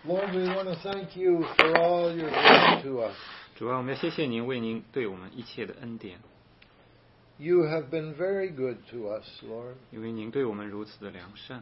Lord, we want to thank you for all your grace to us. 主啊，我们要谢谢您为您对我们一切的恩典， You have been very good to us, Lord. 因为您对我们如此的良善。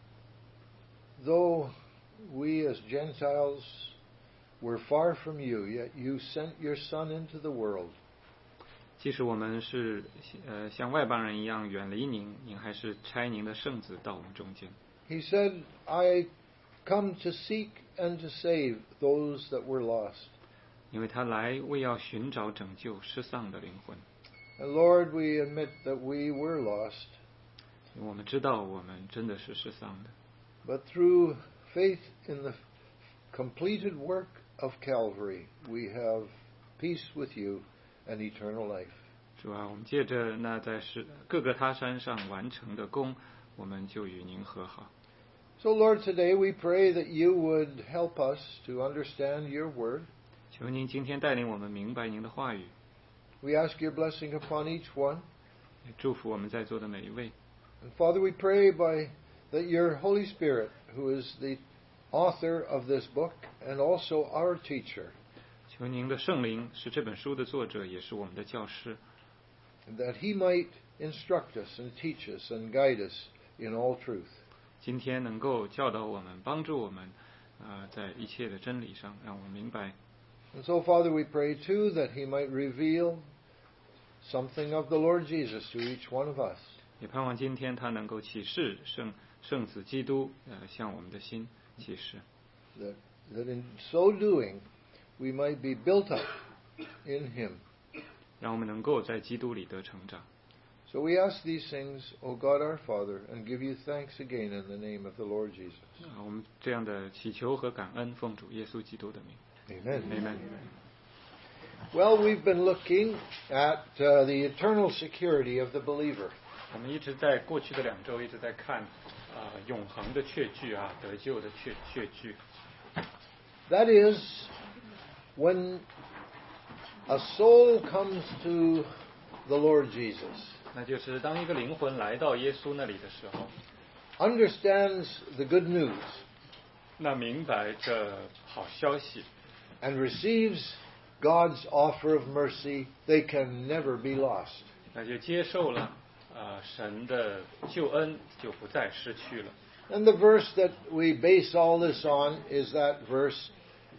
Though we as Gentiles were far from you, yet you sent your Son into the world. 即使我们是像外邦人一样远离您，您还是差您的圣子到我们中间。 He said, I come to seek and to save those that were lost. 因为他来为要寻找拯救失丧的灵魂。 And Lord, we admit that we were lost. 因为我们知道我们真的是失丧的， But through faith in the completed work of Calvary, we have peace with you and eternal life. 主啊，我们借着那在各个他山上完成的功，我们就与您和好。 So Lord, today we pray that you would help us to understand your word. 求您今天带领我们明白您的话语， We ask your blessing upon each one. 也祝福我们在座的每一位。 And Father, we pray that your Holy Spirit, who is the author of this book and also our teacher, 求您的圣灵是这本书的作者，也是我们的教师， that he might instruct us and teach us and guide us in all truth. 今天能够教导我们，帮助我们，在一切的真理上，让我们明白。 And so, Father, we pray too that he might reveal something of the Lord Jesus to each one of us. 也盼望今天他能够启示圣子基督，向我们的心启示， That in so doing, we might be built up in him. 让我们能够在基督里得成长。 So we ask these things, O God our Father, and give you thanks again in the name of the Lord Jesus. 我们这样的祈求和感恩，奉主耶稣基督的名。 Amen. Amen. Well, we've been looking at the eternal security of the believer. 我们一直在过去的2周一直在看永恒的确据啊，得救的确据。 That is, when a soul comes to the Lord Jesus, 那就是当一个灵魂来到耶稣那里的时候， understands the good news, 那明白这好消息， and receives God's offer of mercy, they can never be lost. 那就接受了神的救恩，就不再失去了。 And the verse that we base all this on is that verse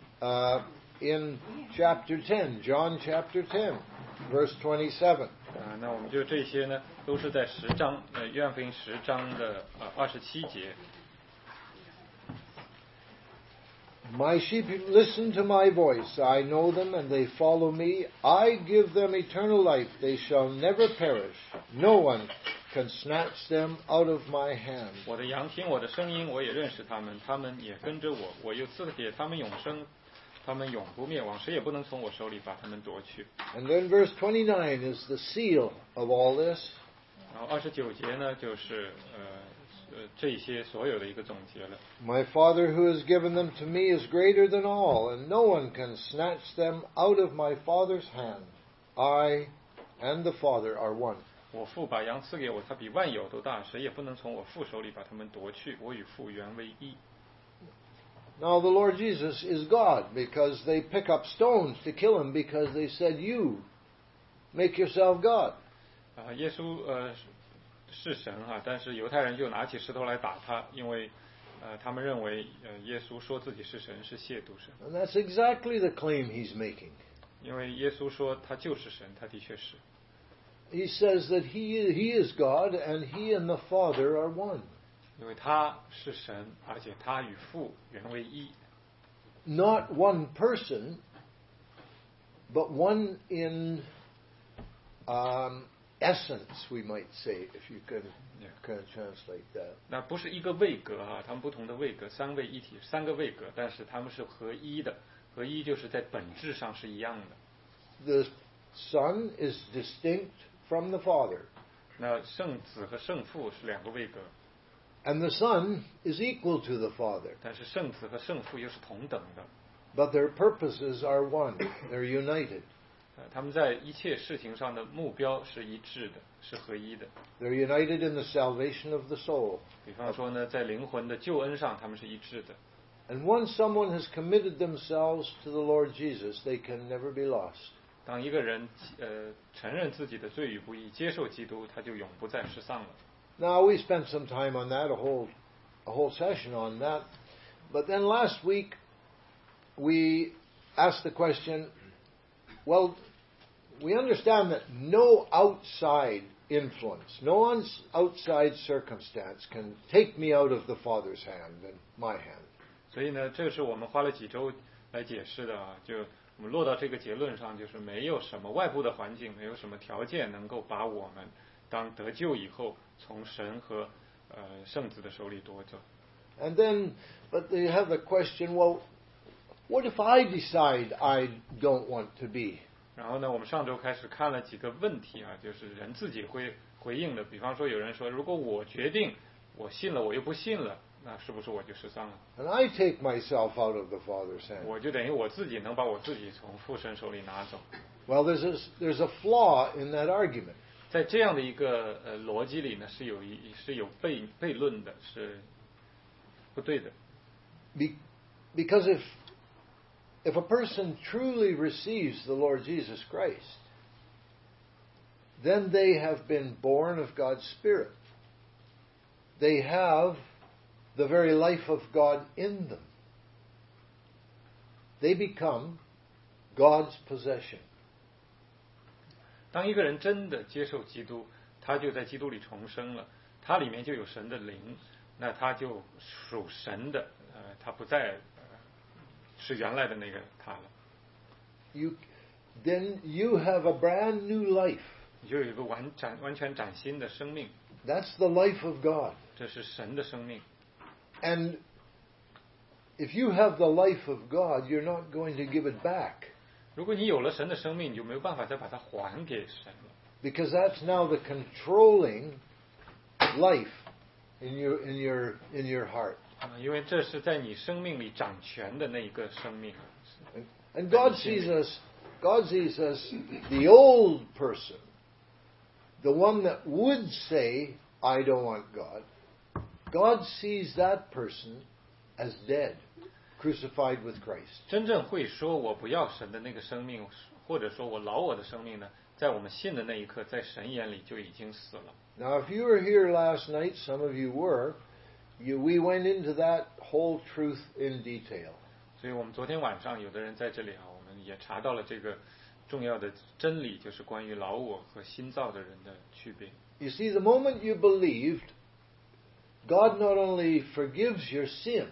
in chapter 10, John chapter 10, verse 27. 那我们就这些呢，都是在10章约翰福音10章的27节。 My sheep listen to my voice. I know them and they follow me. I give them eternal life. They shall never perish. No one can snatch them out of my hand. 我的羊听我的声音，我也认识他们，他们也跟着我。我又赐给他们永生，他们永不灭亡，谁也不能从我手里把他们夺去。 And then verse 29 is the seal of all this. 然后29节呢，就是这些所有的一个总结了。 My Father who has given them to me is greater than all, and no one can snatch them out of my Father's hand. I and the Father are one. 我父把羊赐给我，他比万有都大，谁也不能从我父手里把他们夺去。我与父原为一。 Now the Lord Jesus is God, because they pick up stones to kill him because they said, you make yourself God. 耶稣是神啊，但是犹太人就拿起石头来打他，因为他们认为耶稣说自己是神是亵渎神。 And that's exactly the claim he's making. 因为耶稣说他就是神，他的确是。 He says that he is God and he and the Father are one. 因为他是神，而且他与父原为一。 Not one person, but one in essence, we might say, if you can translate that. 那不是一个位格啊，他们不同的位格，三位一体，3个位格，但是他们是合一的。合一就是在本质上是一样的。 The Son is distinct from the Father. 那圣子和圣父是2个位格， And the Son is equal to the Father. 但是圣子和圣父又是同等的。 But their purposes are one. They're united. 他们在一切事情上的目标是一致的，是合一的。 They're united in the salvation of the soul. 比方说呢，在灵魂的救恩上，他们是一致的。 And once someone has committed themselves to the Lord Jesus, they can never be lost. 当一个人承认自己的罪与不义，接受基督，他就永不在世上了。 Now we spent some time on that, a whole session on that. But then last week we asked the question, well, we understand that no outside influence, no outside circumstance can take me out of the Father's hand and my hand. 所以呢，这是我们花了几周来解释的啊，就我们落到这个结论上，就是没有什么外部的环境，没有什么条件能够把我们当得救以后从神和圣子的手里夺走。 And then, but they have the question, well, what if I decide I don't want to be? 然后呢，我们上周开始看了几个问题啊，就是人自己会回应的。比方说，有人说，如果我决定我信了，我又不信了，那是不是我就失丧了？ And I take myself out of the Father's hand. 我就等于我自己能把我自己从父神手里拿走。 Well, there's a flaw in that argument. 在这样的一个逻辑里呢，是有悖论的，是不对的。 Because if a person truly receives the Lord Jesus Christ, then they have been born of God's Spirit. They have the very life of God in them. They become God's possession. 当一个人真的接受基督，他就在基督里重生了，他里面就有神的灵，那他就属神的，他不再是原来的那个他了。 Then you have a brand new life. 你就有一个完全崭新的生命。 That's the life of God. 这是神的生命。 And if you have the life of God, you're not going to give it back. 如果你有了神的生命，你就没有办法再把它还给神了。 Because that's now the controlling life in your heart. 因为这是在你生命里掌权的那一个生命。 And God sees us, the old person, the one that would say, I don't want God. God sees that person as dead, crucified with Christ. 真正会说我不要神的那个生命，或者说我老我的生命呢，在我们信的那一刻，在神眼里就已经死了。 Now, if you were here last night, some of you were, we went into that whole truth in detail. 所以我们昨天晚上有的人在这里啊，我们也查到了这个重要的真理，就是关于老我和新造的人的区别。 You see, the moment you believed, God not only forgives your sin,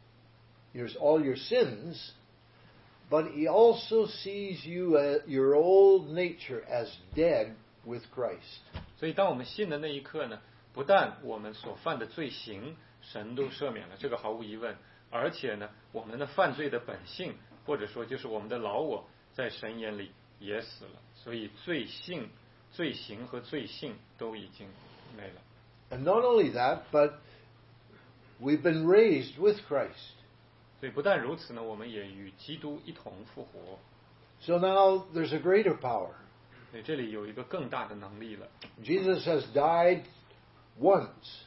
all your sins, but He also sees your old nature as dead with Christ. 所以当我们信的那一刻呢，不但我们所犯的罪行神都赦免了，这个毫无疑问，而且呢，我们的犯罪的本性，或者说就是我们的老我，在神眼里也死了。所以罪行和罪性都已经没了。 And not only that, but we've been raised with Christ. 所以不但如此呢，我们也与基督一同复活。 So now there's a greater power. 所以这里有一个更大的能力了。 Jesus has died once,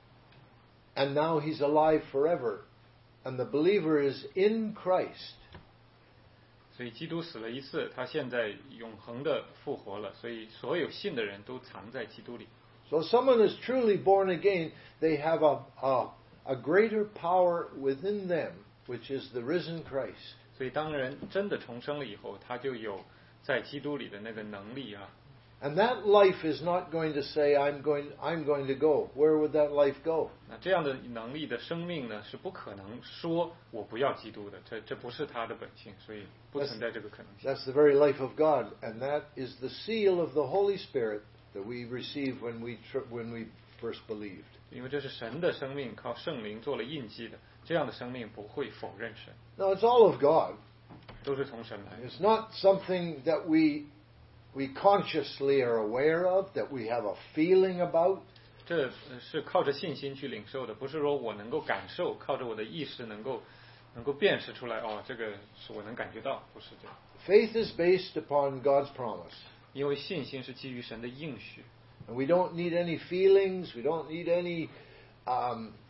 and now He's alive forever, and the believer is in Christ. 所以基督死了一次，他现在永恒的复活了，所以所有信的人都藏在基督里。 So someone is truly born again, they have a greater power within them, which is the risen Christ. 所以当人真的重生了以后，他就有在基督里的那个能力啊。 And that life is not going to say, I'm going to go. Where would that life go? 那这样的能力的生命呢，是不可能说我不要基督的，这不是他的本性，所以不存在这个可能性。 That's the very life of God, and that is the seal of the Holy Spirit that we receive when we first believed. 因为这是神的生命，靠圣灵做了印记的，这样的生命不会否认神。 Now it's all of God. 都是从神来的。 It's not something that we consciously are aware of, that we have a feeling about. 这是靠着信心去领受的，不是说我能够感受，靠着我的意识能够辨识出来，哦，这个是我能感觉到，不是这样。 Faith is based upon God's promise. 因为信心是基于神的应许。 And we don't need any feelings, we don't need any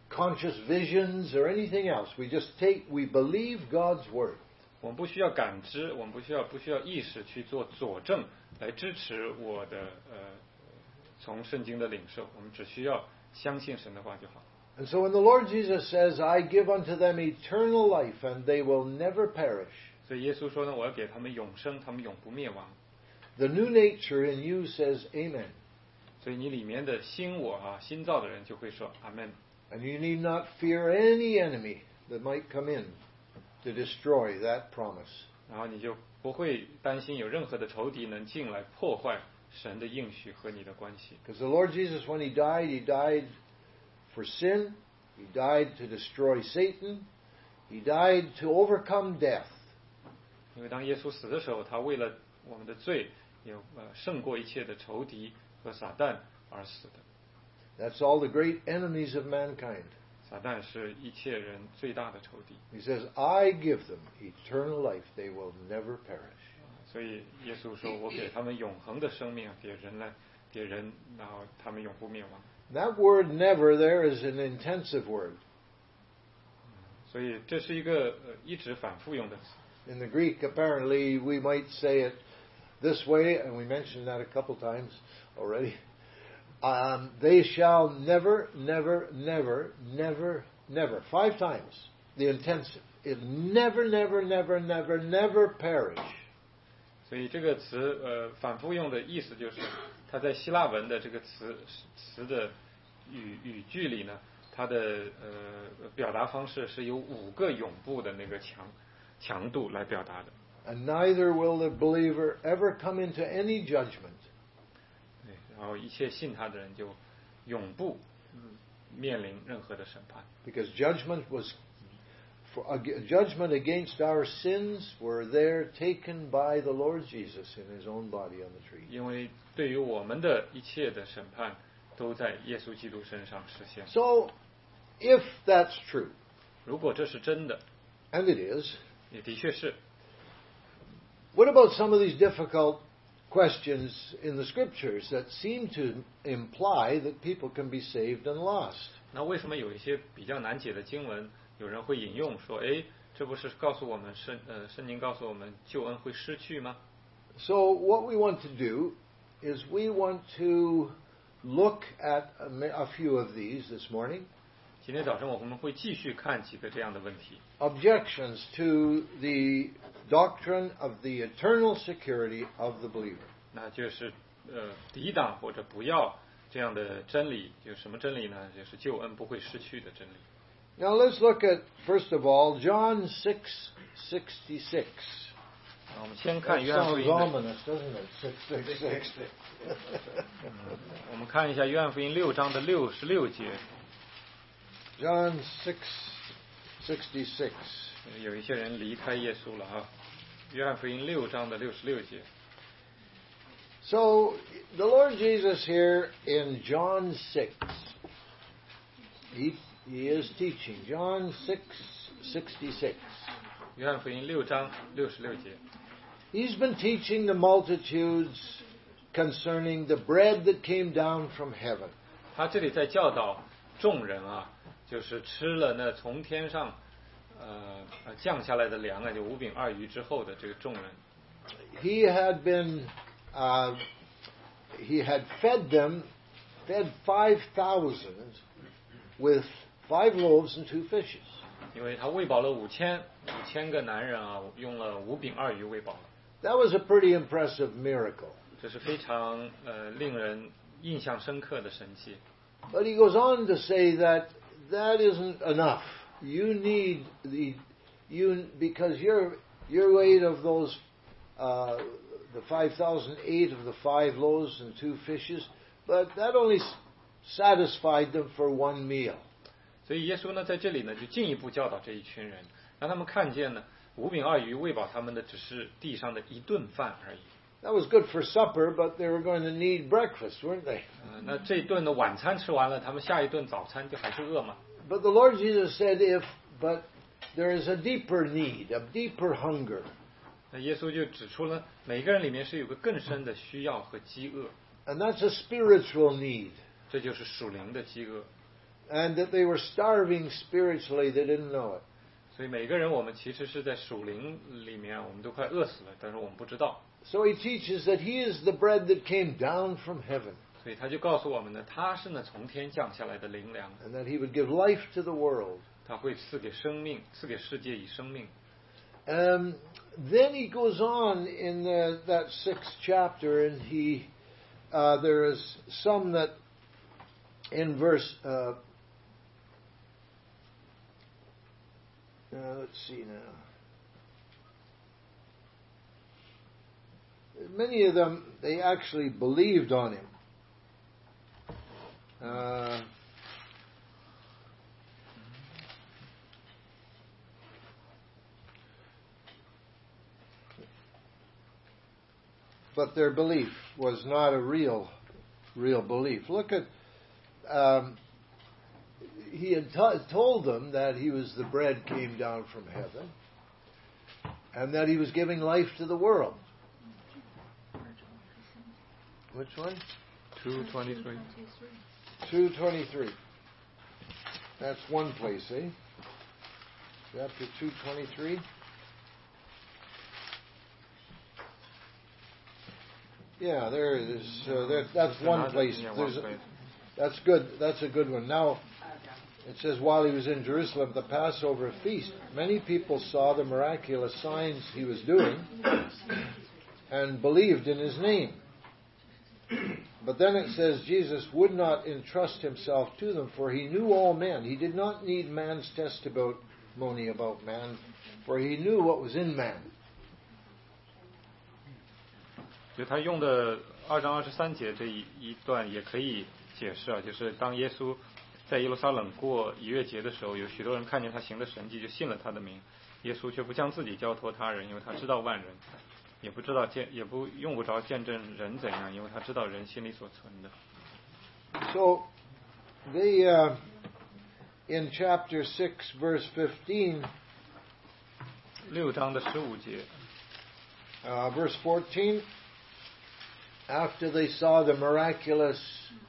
conscious visions or anything else. We believe God's word. 我们不需要感知，我们不需要意识去做佐证来支持我的从圣经的领受，我们只需要相信神的话就好。 And so when the Lord Jesus says, "I give unto them eternal life, and they will never perish," 所以耶稣说呢，我要给他们永生，他们永不灭亡。 the new nature in you says, "Amen." 所以你里面的新我啊，新造的人就会说阿门。 And you need not fear any enemy that might come in to destroy that promise. 然后你就不会担心有任何的仇敌能进来破坏神的应许和你的关系。 Because the Lord Jesus, when He died for sin. He died to destroy Satan. He died to overcome death. 因为当耶稣死的时候，他为了我们的罪，有胜过一切的仇敌和撒旦而死的。 That's all the great enemies of mankind. 撒旦是一切人最大的仇敌。 He says, "I give them eternal life. They will never perish." 所以耶稣说：“我给他们永恒的生命，给人，然后他们永不灭亡。” That word "never" there is an intensive word. 所以这是一个一直反复用的词。 In the Greek, apparently, we might say it this way, and we mentioned that a couple times already. They shall never, never, never, never, never. 5 times the intensive. It never, never, never, never, never perish. 所以这个词反复用的意思就是，它在希腊文的这个词的语句里呢，它的表达方式是由5个永不的那个强度来表达的。 And neither will the believer ever come into any judgment. 对，然后一切信他的人就永不面临任何的审判。 Because judgment against our sins were there taken by the Lord Jesus in His own body on the tree. 因为对于我们的一切的审判，都在耶稣基督身上实现。 So, if that's true, 如果这是真的， and it is, 也的确是。 what about some of these difficult questions in the Scriptures that seem to imply that people can be saved and lost? 那为什么有一些比较难解的经文，有人会引用说，哎，这不是告诉我们圣经告诉我们救恩会失去吗？ So what we want to do is we want to look at a few of these this morning. 今天早上我们会继续看几个这样的问题。 Objections to the doctrine of the eternal security of the believer. 那就是抵挡或者不要这样的真理，就是什么真理呢？就是救恩不会失去的真理。 Now let's look at, first of all, John 6:66. 我们先看 That 约翰福 sounds 音的， ominous, doesn't it? 666. 我们看一下约翰福音6章的66节， John 6:66. 有一些人离开耶稣了啊。约翰福音6章的66节。 So the Lord Jesus here in John 6, he is teaching. John 6:66. 约翰福音6章66节。 He's been teaching the multitudes concerning the bread that came down from heaven. 他这里在教导众人啊，就是吃了那从天上降下来的粮啊，就5饼2鱼之后的这个众人。 He had fed 5,000 with 5 loaves and 2 fishes. 因为他喂饱了5000个男人啊，用了5饼2鱼喂饱了。 That was a pretty impressive miracle. 这是非常令人印象深刻的神迹。 But he goes on to say that isn't enough. You need because your weight of those the 5,000 ate of the 5 loaves and 2 fishes, but that only satisfied them for 1 meal. 所以耶稣呢在这里呢就进一步教导这一群人，让他们看见呢5饼2鱼喂饱他们的只是地上的一顿饭而已。 That was good for supper, but they were going to need breakfast, weren't they? 那这一顿的晚餐吃完了，他们下一顿早餐就还是饿嘛。 But the Lord Jesus said, but there is a deeper need, a deeper hunger. 那耶稣就指出了每个人里面是有个更深的需要和饥饿， And that's a spiritual need. 这就是属灵的饥饿。 and that they were starving spiritually. They didn't know it. 所以每个人我们其实是在属灵里面，我们都快饿死了，但是我们不知道。 So he teaches that he is the bread that came down from heaven. 所以他就告诉我们呢，他是呢从天降下来的灵粮， And that he would give life to the world. 他会赐给生命，赐给世界以生命。 Then he goes on in that 6th chapter, and there is some that in verse. Let's see now. Many of them, they actually believed on him. But their belief was not a real belief. Look at, he had told them that he was the bread came down from heaven, and that he was giving life to the world. Which one? 2:23. 2:23. That's one place, eh? Chapter 2:23. Yeah, there it is. That's one place. That's good. That's a good one. Now, it says, while he was in Jerusalem, the Passover feast, many people saw the miraculous signs he was doing and believed in his name. But then it says Jesus would not entrust himself to them, for he knew all men. He did not need man's testimony about man, for he knew what was in man. 就他用的2章23节这一段也可以解释啊，就是当耶稣在耶路撒冷过逾越节的时候，有许多人看见他行的神迹，就信了他的名。耶稣却不将自己交托他人，因为他知道万人，也不用不着见证人怎样，因为他知道人心里所存的。 So, in chapter 6, verse 15, 6章的15节 verse 14, after they saw the miraculous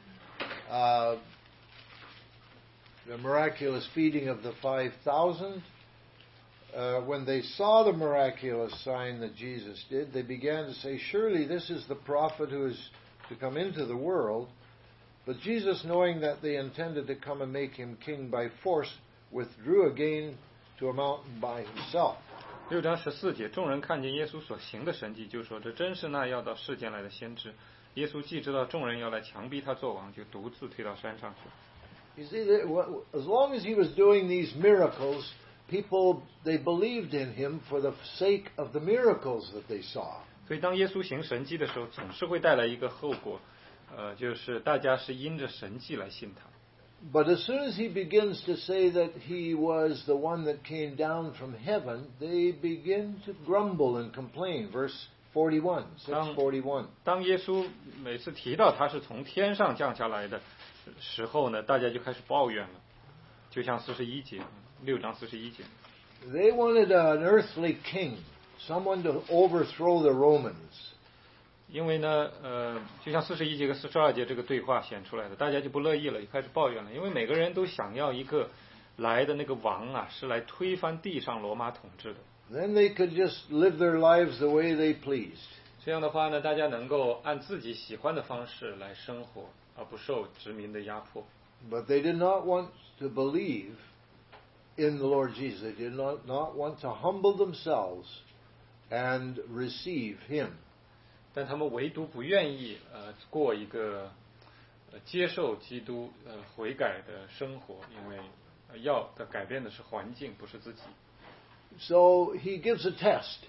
feeding of the 5,000, when they saw the miraculous sign that Jesus did, they began to say, surely this is the prophet who is to come into the world. But Jesus, knowing that they intended to come and make him king by force, withdrew again to a mountain by himself. 6章14节，众人看见耶稣所行的神迹，就说这真是那要到世间来的先知。耶稣既知道众人要来强逼他做王，就独自退到山上去。 You see, as long as he was doing these miracles, people, they believed in him for the sake of the miracles that they saw. 所以当耶稣行神迹的时候，总是会带来一个后果，就是大家是因着神迹来信他。 But as soon as he begins to say that he was the one that came down from heaven, they begin to grumble and complain. Verse 41, 6:41. 当耶稣每次提到他是从天上降下来的时候呢，大家就开始抱怨了，就像41节，6章41节。 They wanted an earthly king, someone to overthrow the Romans. 因为呢，就像41节和42节这个对话显出来的，大家就不乐意了，就开始抱怨了。因为每个人都想要一个来的那个王啊，是来推翻地上罗马统治的。 Then they could just live their lives the way they pleased. 这样的话呢，大家能够按自己喜欢的方式来生活，而不受殖民的压迫。 But they did not want to believe in the Lord Jesus. They did not want to humble themselves and receive him. 但他们唯独不愿意过一个接受基督悔改的生活，因为要的改变的是环境，不是自己。 So he gives a test.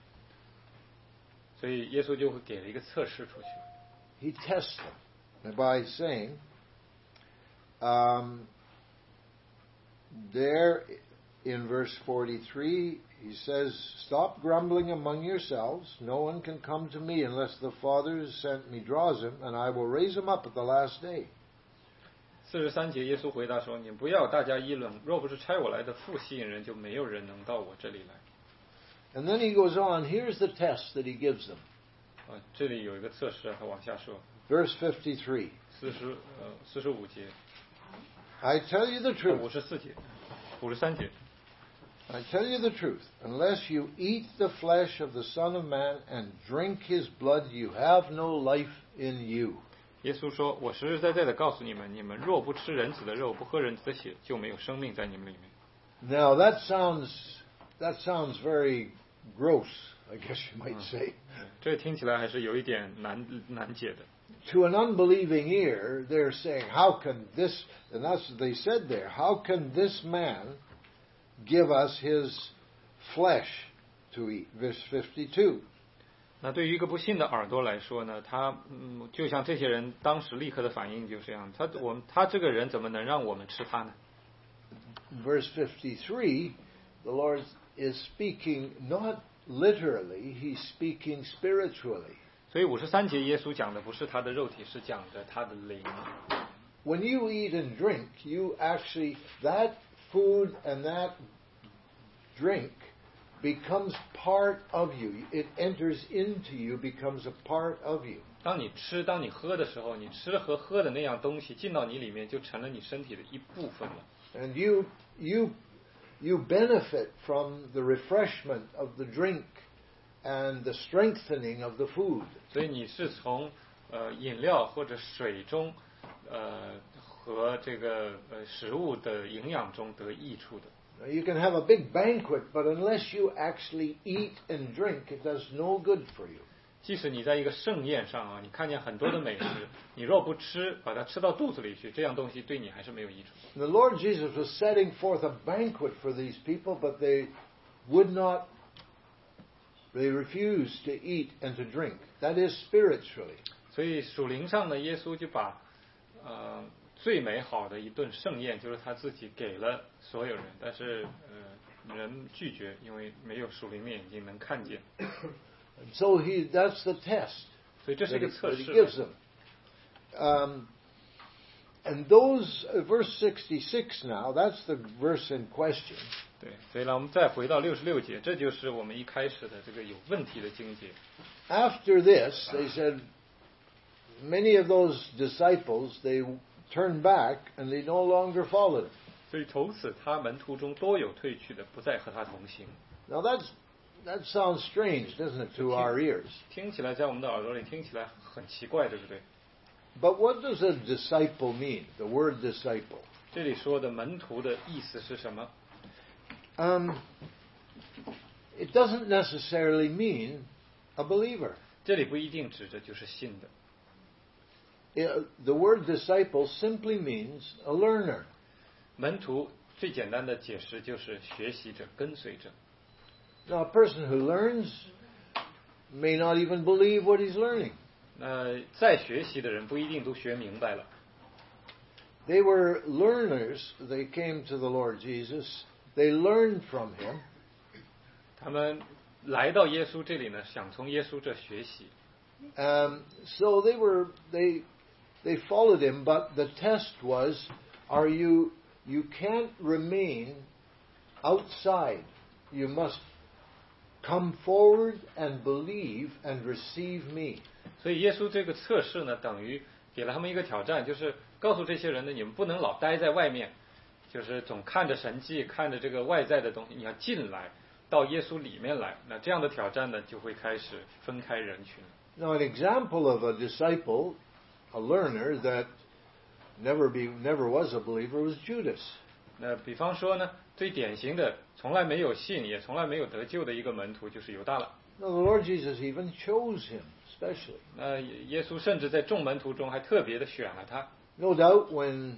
所以耶稣就会给了一个测试出去。 He tests them by saying, there in verse 43, he says, stop grumbling among yourselves. No one can come to me unless the Father who sent me draws him, and I will raise him up at the last day. 43节，耶稣回答说：“你不要大家议论，若不是差我来的父吸引人，就没有人能到我这里来。” And then he goes on. Here's the test that he gives them. 这里有一个测试，他往下说。 Verse 53. 45节。 I tell you the truth. 54节、53节。 I tell you the truth, unless you eat the flesh of the Son of Man and drink his blood, you have no life in you. 耶稣说：“我实实在在的告诉你们，你们若不吃人子的肉，不喝人子的血，就没有生命在你们里面。” Now that sounds very gross, I guess you might say. 这听起来还是有一点难解的。 To an unbelieving ear, they're saying, "How can this?" And that's what they said there. How can this man give us his flesh to eat? Verse 52. 那对于一个不信的耳朵来说呢，他就像这些人当时立刻的反应就是这样，他这个人怎么能让我们吃他呢？ Verse 53, the Lord is speaking not literally, he's speaking spiritually. 所以53节耶稣讲的不是他的肉体，是讲的他的灵。 When you eat and drink, you actually, that food and that drink becomes part of you. It enters into you, becomes a part of you. 当你吃、当你喝的时候，你吃和喝的那样东西进到你里面，就成了你身体的一部分了。 And you benefit from the refreshment of the drink and the strengthening of the food. 所以你是从饮料或者水中和这个食物的营养中得益处的。 You can have a big banquet, but unless you actually eat and drink, it does no good for you. 即使你在一个盛宴上啊，你看见很多的美食，你若不吃，把它吃到肚子里去，这样东西对你还是没有益处。 The Lord Jesus was setting forth a banquet for these people, but they would not, they refused to eat and to drink. That is spiritually. 所以属灵上呢，耶稣就把最美好的一顿盛宴，就是他自己给了所有人，但是人拒绝，因为没有属灵的眼睛能看见。 And so that's the test 所以这是一个 that 测 he 试。 gives them. And those, verse 66 now, that's the verse in question. 对，所以呢，我们再回到66节，这就是我们一开始的这个有问题的经节。 After this, they said, many of those disciples, they turned back and they no longer followed him. 所以从此他门徒中多有退去的，不再和他同行。 Now that sounds strange, doesn't it, to our ears? 听起来在我们的耳朵里听起来很奇怪，对不对？ But what does a disciple mean? The word disciple. 这里说的门徒的意思是什么？ It doesn't necessarily mean a believer. 这里不一定指着就是信的。 The word disciple simply means a learner. 门徒最简单的解释就是学习者、跟随者。 Now, a person who learns may not even believe what he's learning. 那再学习的人不一定都学明白了。 They were learners. They came to the Lord Jesus. They learned from him. 他们来到耶稣这里呢，想从耶稣这学习。 So they followed him, but the test was, you can't remain outside. You must come forward and believe and receive me. 所以耶稣这个测试呢，等于给了他们一个挑战，就是告诉这些人呢，你们不能老待在外面，就是总看着神迹，看着这个外在的东西，你要进来，到耶稣里面来。那这样的挑战呢，就会开始分开人群。 Now, an example of a disciple, a learner that never was a believer, was Judas. 那比方说呢，最典型的，从来没有信，也从来没有得救的一个门徒，就是犹大了。 Now, the Lord Jesus even chose him specially. 那耶稣甚至在众门徒中还特别的选了他。 No doubt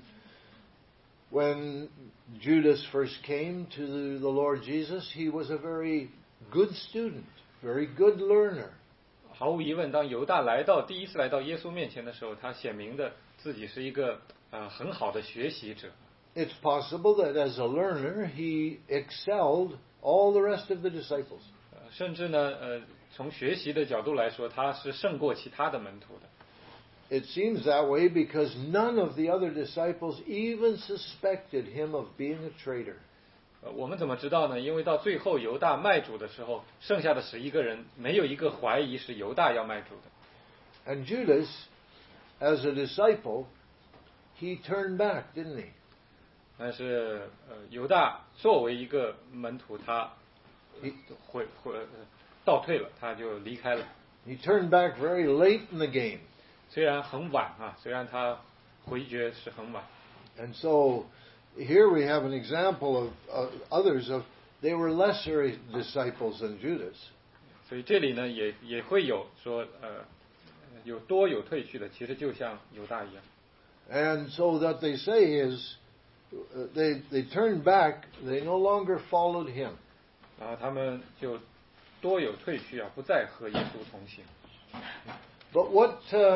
when Judas first came to the Lord Jesus, he was a very good student, very good learner. 毫无疑问，当犹大第一次来到耶稣面前的时候，他显明的自己是一个很好的学习者。 It's possible that as a learner, he excelled all the rest of the disciples. 甚至呢，从学习的角度来说，他是胜过其他的门徒的。 It seems that way because none of the other disciples even suspected him of being a traitor. 我们怎么知道呢？因为到最后犹大卖主的时候，剩下的11个人没有一个怀疑是犹大要卖主的。 And Judas, as a disciple, he turned back, didn't he? 但是犹大作为一个门徒，他倒退了，他就离开了。 He turned back very late in the game. 虽然很晚啊，虽然他回绝是很晚。 And so here we have an example of others of they were lesser disciples than Judas. 所以这里呢也会有说有多有退去的，其实就像犹大一样。 And so that they say is they turned back, they no longer followed him. 然后他们就多有退去啊，不再和耶稣同行。 But what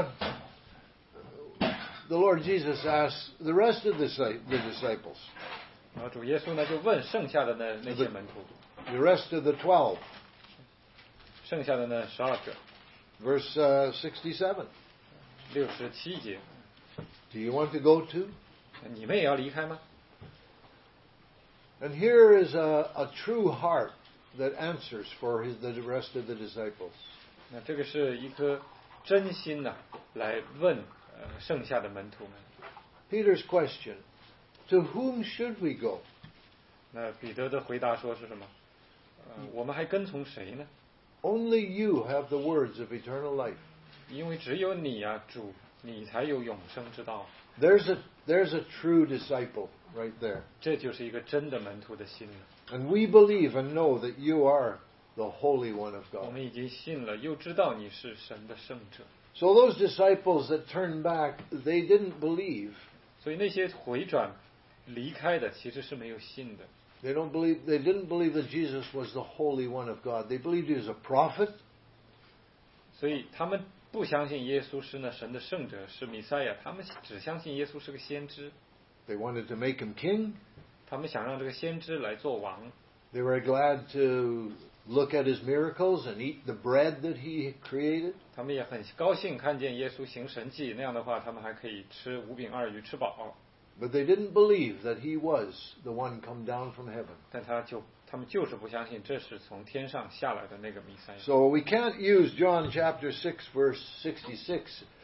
the Lord Jesus asked the rest of the disciples, 然后主耶稣呢就问剩下的那些门徒， the rest of the 12, 剩下的那12个， verse 67. 67节， Do you want to go too? 你们也要离开吗？ And here is a true heart that answers for the rest of the disciples. 那这个是一颗真心呐，来问剩下的门徒们。 Peter's question, to whom should we go? 那彼得的回答说是什么？我们还跟从谁呢？ Only you have the words of eternal life. 因为只有你啊，主，你才有永生之道。 There's a true disciple right there. 这就是一个真的门徒的心了。 And we believe and know that you are the Holy One of 我 God. 们已经信了，又知道你是神的圣者。 So those disciples that turned back, they didn't believe. 所以那些回转离开的，其实是没有信的。 They didn't believe that Jesus was the Holy One of God. They believed he was a prophet. 所以他们不相信耶稣是那神的圣者，是弥赛亚，他们只相信耶稣是个先知。 They wanted to make him king. 他们想让这个先知来做王。 They were glad to look at his miracles and eat the bread that he created. 他们也很高兴看见耶稣行神迹，那样的话，他们还可以吃5饼2鱼吃饱。 But they didn't believe that he was the one come down from heaven. 但他们就是不相信这是从天上下来的那个弥赛亚。 So we can't use John chapter 6 verse 66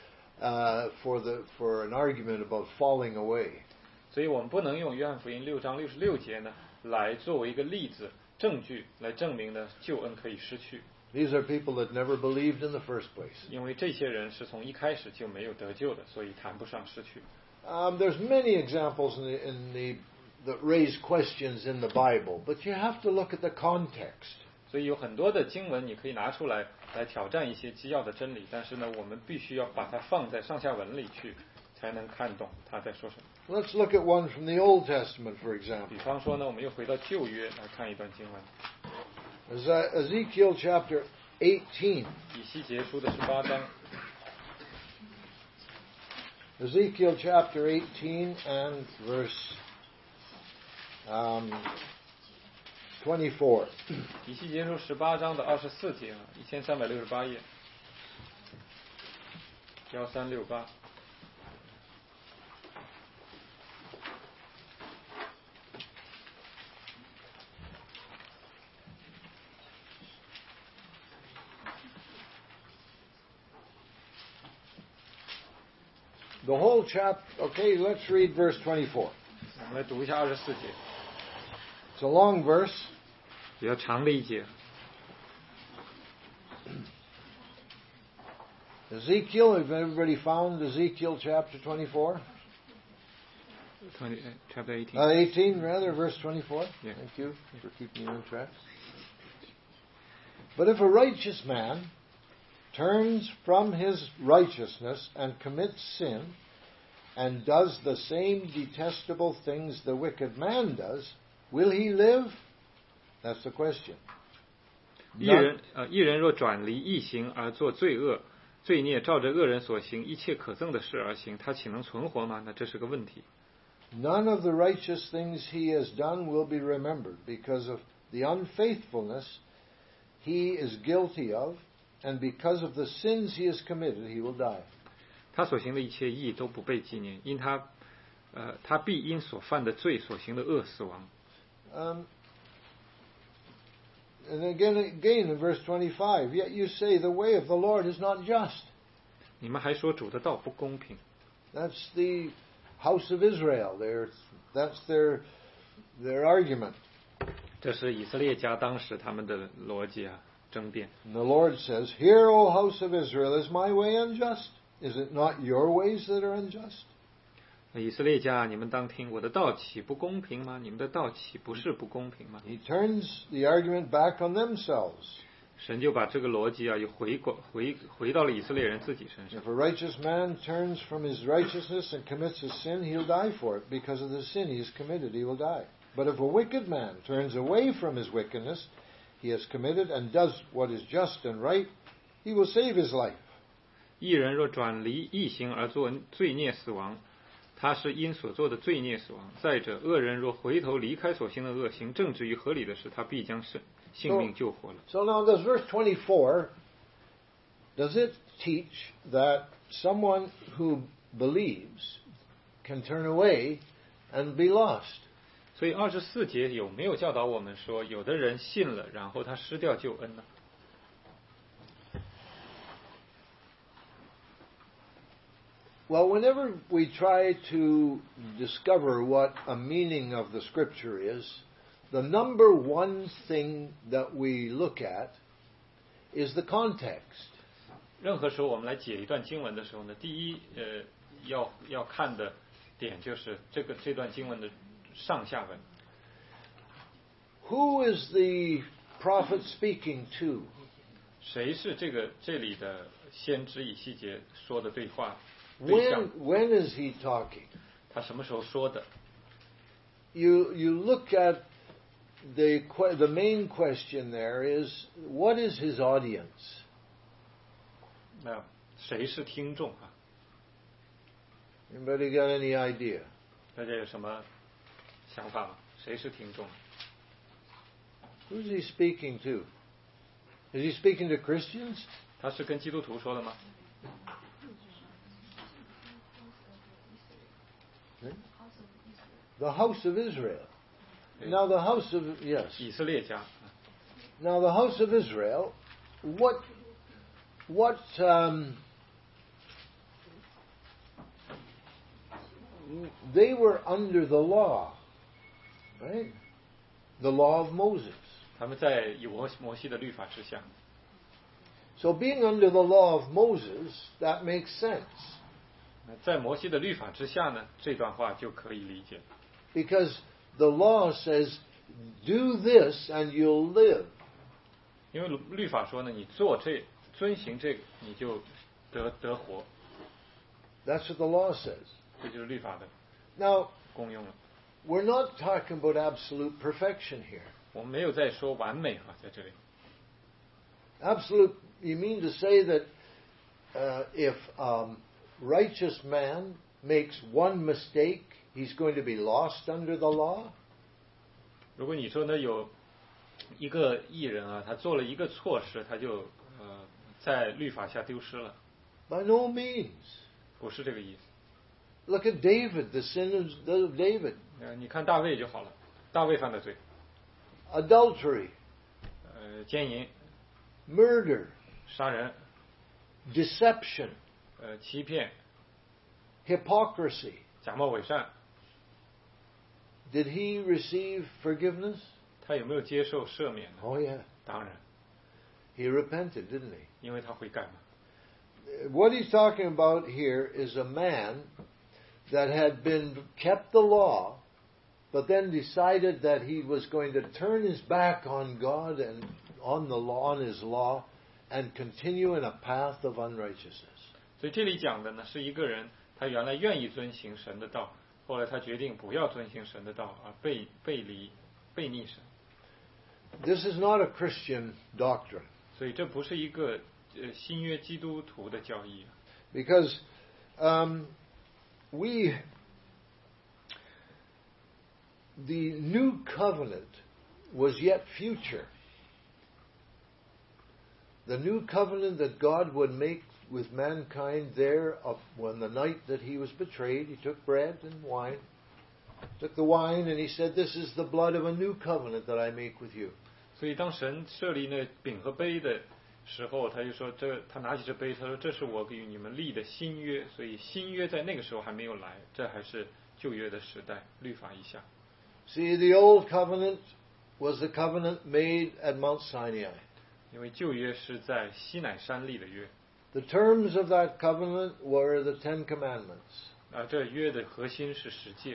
for an argument about falling away. 所以我们不能用约翰福音6章66节呢来作为一个例子证据来证明呢救恩可以失去。 These are people that never believed in the first place. 因为这些人是从一开始就没有得救的，所以谈不上失去。 There's many examples that raise questions in the Bible, but you have to look at the context. 所以有很多的经文你可以拿出来挑战一些基要的真理，但是呢，我们必须要把它放在上下文里去，才能看懂他在说什么。 Let's look at one from the Old Testament, for example. 比方说呢，我们又回到旧约来看一段经文， Ezekiel chapter 18. 以西结书的18章， Ezekiel chapter 18 and verse 24. 以西结书18章的24节1368页，1368。 The whole chapter. Okay, let's read verse 24. 我们来读一下24节， It's a long verse. 比较长的一节。 Ezekiel, have everybody found Ezekiel chapter 24? Chapter 18. 18 rather, verse 24. Yeah. Thank you for keeping me on track. But if a righteous man turns from his righteousness and commits sin, and does the same detestable things the wicked man does, will he live? That's the question. 一人若转离义行而做罪恶，罪孽照着恶人所行一切可憎的事而行，他岂能存活吗？那这是个问题。 None of the righteous things he has done will be remembered, because of the unfaithfulness he is guilty of, and because of the sins he has committed, he will die. 他所行的一切义都不被纪念，因他必因所犯的罪所行的恶死亡。 And again in verse 25, yet you say the way of the Lord is not just. 你们还说主的道不公平， That's the house of Israel. That's their argument. 这是以色列家当时他们的逻辑啊，争辩。 And the Lord says, "Hear, O house of Israel, is my way unjust? Is it not your ways that are unjust?" 以色列家，你们当听，我的道岂不公平吗？你们的道岂不是不公平吗？ He turns the argument back on themselves. 神就把这个逻辑啊，又回到了以色列人自己身上。 If a righteous man turns from his righteousness and commits a sin, he'll die for it. Because of the sin he has committed, he will die. But if a wicked man turns away from his wickedness he has committed and does what is just and right, he will save his life. 义人若转离义行而做罪孽死亡，他是因所做的罪孽死亡。再者，恶人若回头离开所行的恶行，正直于合理的事，他必将性命救活了。 So now this verse 24, does it teach that someone who believes can turn away and be lost? 所以24节有没有教导我们说，有的人信了，然后他失掉救恩呢？ Well, whenever we try to discover what a meaning of the Scripture is, the number one thing that we look at is the context. 任何时候我们来解一段经文的时候呢，第一要看的点就是这段经文的上下文。 Who is the prophet speaking to? 谁是这里的先知以西结说的对话对象？ When is he talking? 他什么时候说的？ You look at the main question there is, what is his audience? 那谁是听众啊？ Anybody got any idea? 大家有什么想法吗？谁是听众？ Who's he speaking to? Is he speaking to Christians? 他是跟基督徒说的吗？ The house of Israel. Now the house of, yes. 以色列家。 Now the house of Israel, what they were under the law, right? The law of Moses. 他们在摩西的律法之下。 So being under the law of Moses, that makes sense. 在摩西的律法之下呢，这段话就可以理解。 Because the law says, do this and you'll live. 因为律法说呢，你遵行这个，你就得活。 That's what the law says. 这就是律法的 Now, 功用了。 we're not talking about absolute perfection here. 我们没有在说完美啊，在这里。 Absolute, you mean to say that if righteous man makes one mistake, he's going to be lost under the law? 如果你说呢，有一个艺人啊，他做了一个错事，他就在律法下丢失了。 By no means. 不是这个意思。 Look at David, the sin of David. 你看大卫就好了，大卫犯的罪， Adultery, 奸淫、 murder, 杀人、 deception, 欺骗、 hypocrisy. 假冒伪善， Did he receive forgiveness? 他有没有接受赦免呢？ Oh, yeah. 当然， He repented, didn't he? 因为他悔改嘛。 What he's talking about here is a man that had been kept the law, but then decided that he was going to turn his back on God and on the law, on his law, and continue in a path of unrighteousness. 所以这里讲的呢，是一个人，他原来愿意遵行神的道，后来他决定不要遵行神的道，而背逆神。 This is not a Christian doctrine, 所以这不是一个新约基督徒的教义。 because the new covenant was yet future. The new covenant that God would make with mankind there when the night that he was betrayed, he took bread and wine, took the wine and he said, "This is the blood of a new covenant that I make with you." 所以当神设立那饼和杯的时候，他就说他拿起这杯，他说这是我与你们立的新约，所以新约在那个时候还没有来，这还是旧约的时代，律法以下。 See, the old covenant was the covenant made at Mount Sinai. 因为旧约是在西乃山立的约。 The terms of that covenant were the Ten Commandments. 这约的核心是十诫。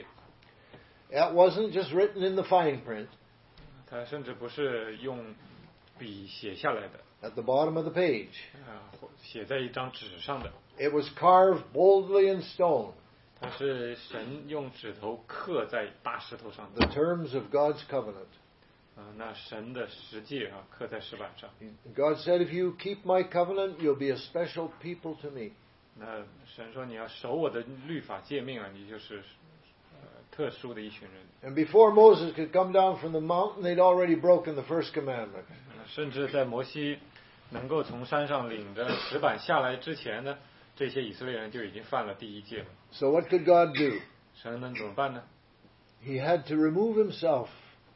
It wasn't just written in the fine print. 它甚至不是用笔写下来的。 At the bottom of the page. 写在一张纸上的。 It was carved boldly in stone. 它是神用指头刻在大石头上的。 The terms of God's covenant. 那神的十诫刻在石板上。 God said, "If you keep my covenant, you'll be a special people to me." 那神说，你要守我的律法诫命你就是特殊的一群人。 And before Moses could come down from the mountain, they'd already broken the first commandment. 甚至在摩西能够从山上领着石板下来之前呢，这些以色列人就已经犯了第一诫了。 So what could God do? 神能怎么办呢？ He had to remove himself,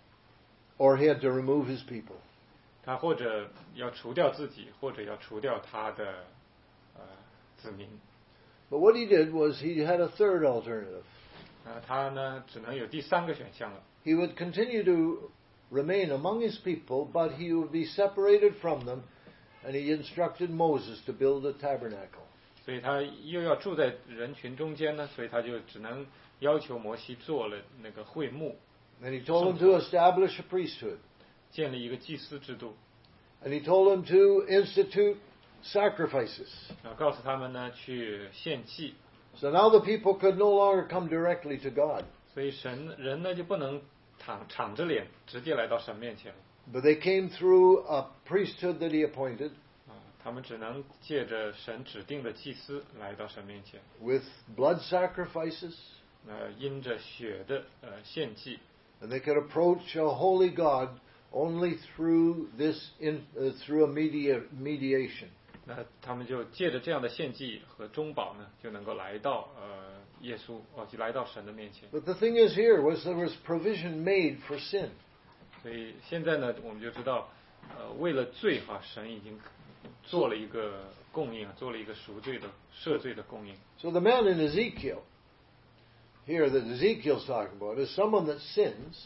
or he had to remove his people. 他或者要除掉自己，或者要除掉他的子民。 But what he did was he had a third alternative. 他呢只能有第三个选项了。 He would continue to remain among his people, but he would be separated from them, and he instructed Moses to build a tabernacle. 所以他又要住在人群中间呢，所以他就只能要求摩西做了那个会幕。 And he told him to establish a priesthood. 建立一个祭司制度。 And he told him to institute sacrifices. 告诉他们呢去献祭。 So now the people could no longer come directly to God. 所以人呢就不能敞着脸直接来到神面前了。 But they came through a priesthood that he appointed. 他们只能借着神指定的祭司来到神面前。 With blood sacrifices. 因着血的献祭。 And they could approach a holy God only through through a mediation. 那他们就借着这样的献祭和中保呢，就能够来到耶稣就来到神的面前。 But the thing is here was there was provision made for sin. 所以现在呢，我们就知道，为了罪神已经做了一个供应，做了一个赎罪的赦罪的供应。 So the man in Ezekiel, here that Ezekiel's talking about, is someone that sins,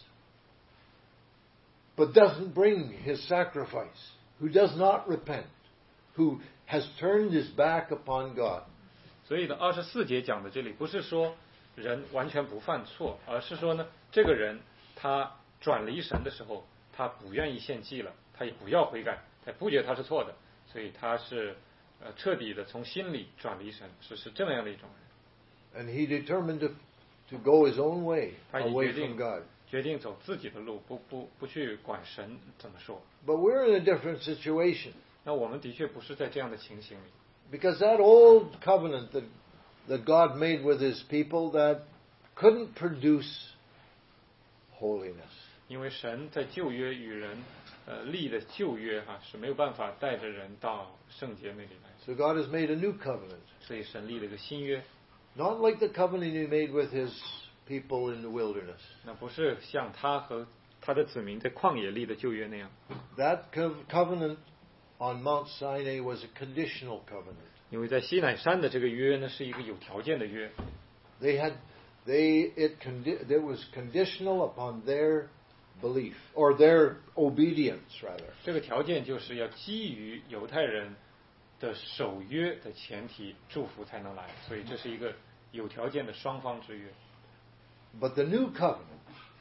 but doesn't bring his sacrifice, who does not repent, who has turned his back upon God. 所以呢，24节讲的这里不是说人完全不犯错，而是说呢，这个人他转离神的时候，他不愿意献祭了，他也不要悔改，他不觉得他是错的，所以他是彻底的从心里转离神，是这么样的一种人。And he determined to go his own way away from God. 决定走自己的路，不去管神怎么说。 But we're in a different situation. 那我们的确不是在这样的情形里。 Because that old covenant that God made with his people that couldn't produce holiness. 因为神在旧约与人立的旧约是没有办法带着人到圣洁那里来。 So God has made a new covenant. 所以神立了一个新约。 Not like the covenant he made with his people in the wilderness. 那不是像他和他的子民在旷野立的旧约那样。 That covenant on Mount Sinai was a conditional covenant. 因为在西乃山的这个约呢，是一个有条件的约。 It was conditional upon their belief or their obedience, rather. 这个条件就是要基于犹太人的守约的前提，祝福才能来。所以这是一个有条件的双方之约。 But the new covenant,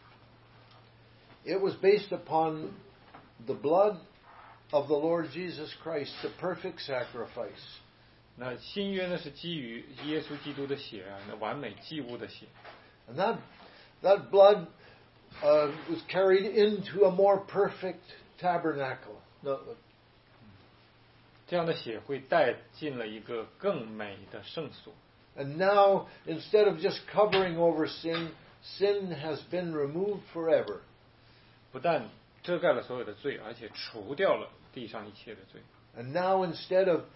it was based upon the blood of the Lord Jesus Christ, the perfect sacrifice. 那新约呢是基于耶稣基督的血那完美祭物的血。 And that blood was carried into a more perfect tabernacle. 这样的血会带进了一个更美的圣所。 And now, instead of just covering over sin, sin has been removed forever. 不但遮盖了所有的罪，而且除掉了地上一切的罪。 And now, instead of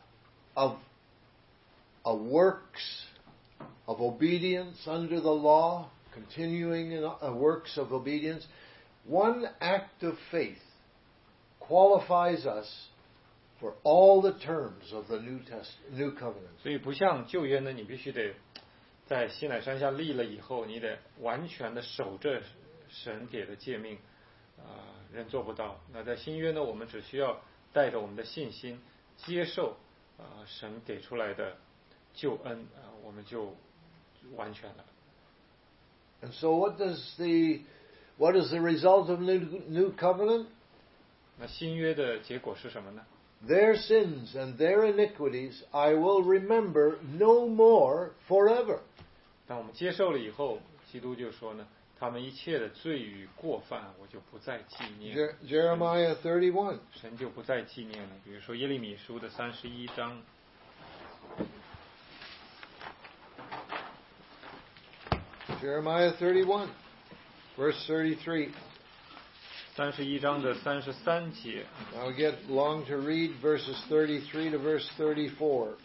works of obedience under the law, continuing in works of obedience, one act of faith qualifies us for all the terms of the New Covenant. 所以不像旧约呢，你必须得在西乃山下立了以后，你得完全的守着神给的诫命，人做不到。那在新约呢，我们只需要带着我们的信心接受神给出来的救恩，我们就完全了。 And so what is the result of New Covenant? 那新约的结果是什么呢？ Their sins and their iniquities I will remember no more forever. 当我们接受了以后，基督就说呢，他们一切的罪与过犯，我就不再纪念。 Jeremiah 31. 神就不再纪念了。比如说耶利米书的31章。 Jeremiah 31, verse 33. 31章的33节。 Now we get long to read verses 33 to verse 34.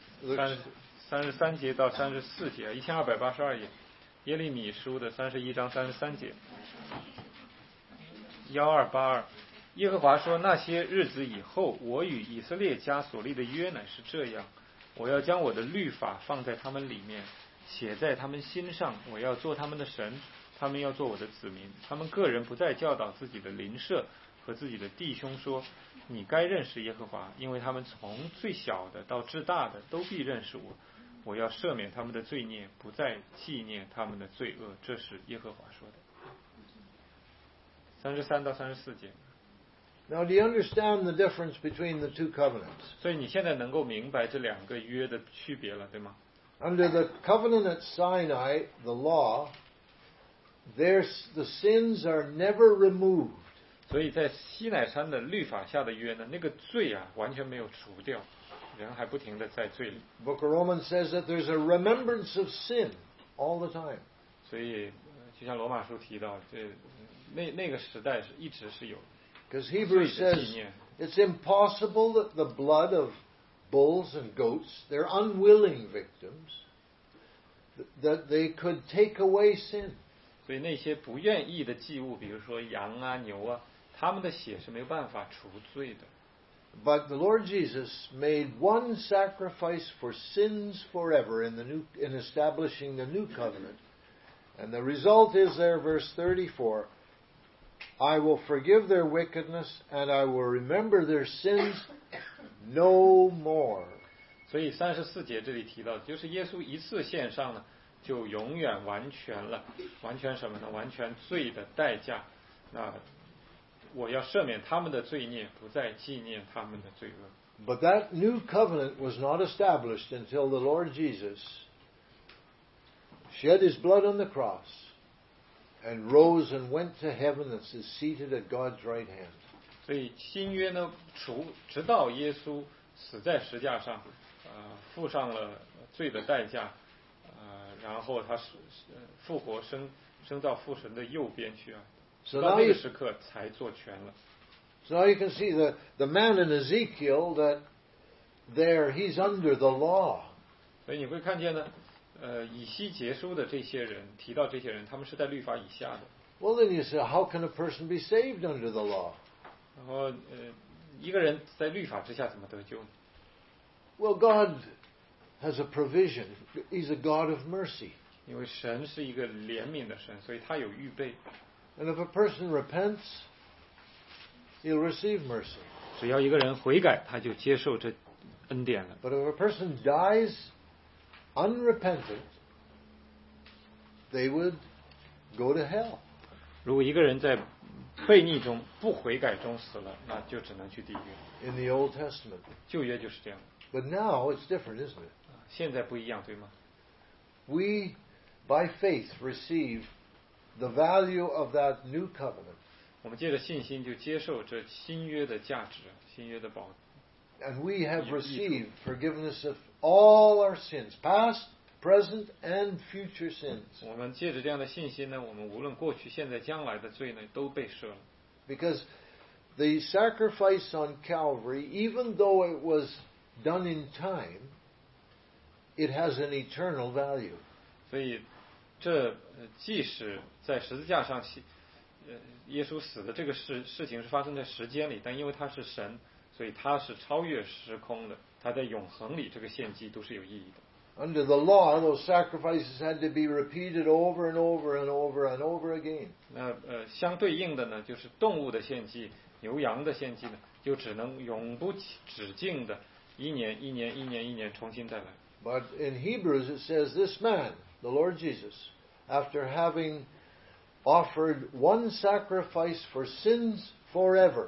33节到34节，1282页，耶利米书的31章33节。1282，耶和华说：那些日子以后，我与以色列家所立的约乃是这样，我要将我的律法放在他们里面，写在他们心上，我要做他们的神，他们要做我的子民。他们个人不再教导自己的邻舍和自己的弟兄说，你该认识耶和华，因为他们从最小的到至大的都必认识我。我要赦免他们的罪孽，不再纪念他们的罪恶。这是耶和华说的。33到34节。 Now, do you understand the difference between the two covenants? 所以你现在能够明白这两个约的区别了，对吗？ Under the covenant at Sinai, the law, the sins are never removed. 所以在西乃山的律法下的约呢，那个罪完全没有除掉，人还不停的在罪里。 The book of Romans says that there's a remembrance of sin all the time. 所以就像罗马书提到，那个时代一直是有 Because 罪 Hebrews 的 says 纪念。 it's impossible that the blood of bulls and goats, they're unwilling victims, that they could take away sin. 所以那些不愿意的祭物，比如说羊牛他们的血是没有办法除罪的。 But the Lord Jesus made one sacrifice for sins forever in establishing the new covenant. And the result is there, verse 34, I will forgive their wickedness and I will remember their sins no more. 所以34节这里提到，就是耶稣一次献上呢，就永远完全了，完全什么呢？完全罪的代价。那我要赦免他们的罪孽，不再纪念他们的罪恶。 But that new covenant was not established until the Lord Jesus shed his blood on the cross and rose and went to heaven and is seated at God's right hand. 所以新约呢，直到耶稣死在十架上，付上了罪的代价，然后他复活升到父神的右边去直到那个时刻才做全了。 So now you can see the man in Ezekiel that there he's under the law. 所以你会看见呢，以西结书的这些人提到这些人，他们是在律法以下的。 Well, then you say, how can a person be saved under the law? 然后一个人在律法之下怎么得救呢？ Well, God has a provision. He's a God of mercy. 因为神是一个怜悯的神，所以他有预备。 And if a person repents, he'll receive mercy. 只要一个人悔改，他就接受这恩典了。 But if a person dies unrepentant, they would go to hell. 如果一个人在悖逆中不悔改中死了，那就只能去地狱。 In the Old Testament. 旧约就是这样。 But now it's different, isn't it? 现在不一样，对吗？ We, by faith, receive the value of that new covenant. 我们借着信心就接受这新约的价值，新约的宝。 And we have received forgiveness of all our sins, past, present, and future sins. 我们借着这样的信心呢，我们无论过去、现在、将来的罪呢，都被赦了。 Because the sacrifice on Calvary, even though it was done in time, it has an eternal value. 所以，这即使在十字架上，耶稣死的这个事情是发生在时间里，但因为他是神，所所以它是超越时空的，它在永恒里这个献祭都是有意义的。 Under the law, those sacrifices had to be repeated over and over and over and over again. 那相对应的呢，就是动物的献祭、牛羊的献祭呢，就只能永不止境的一年重新再来。 But in Hebrews it says, this man, the Lord Jesus, after having offered one sacrifice for sins forever,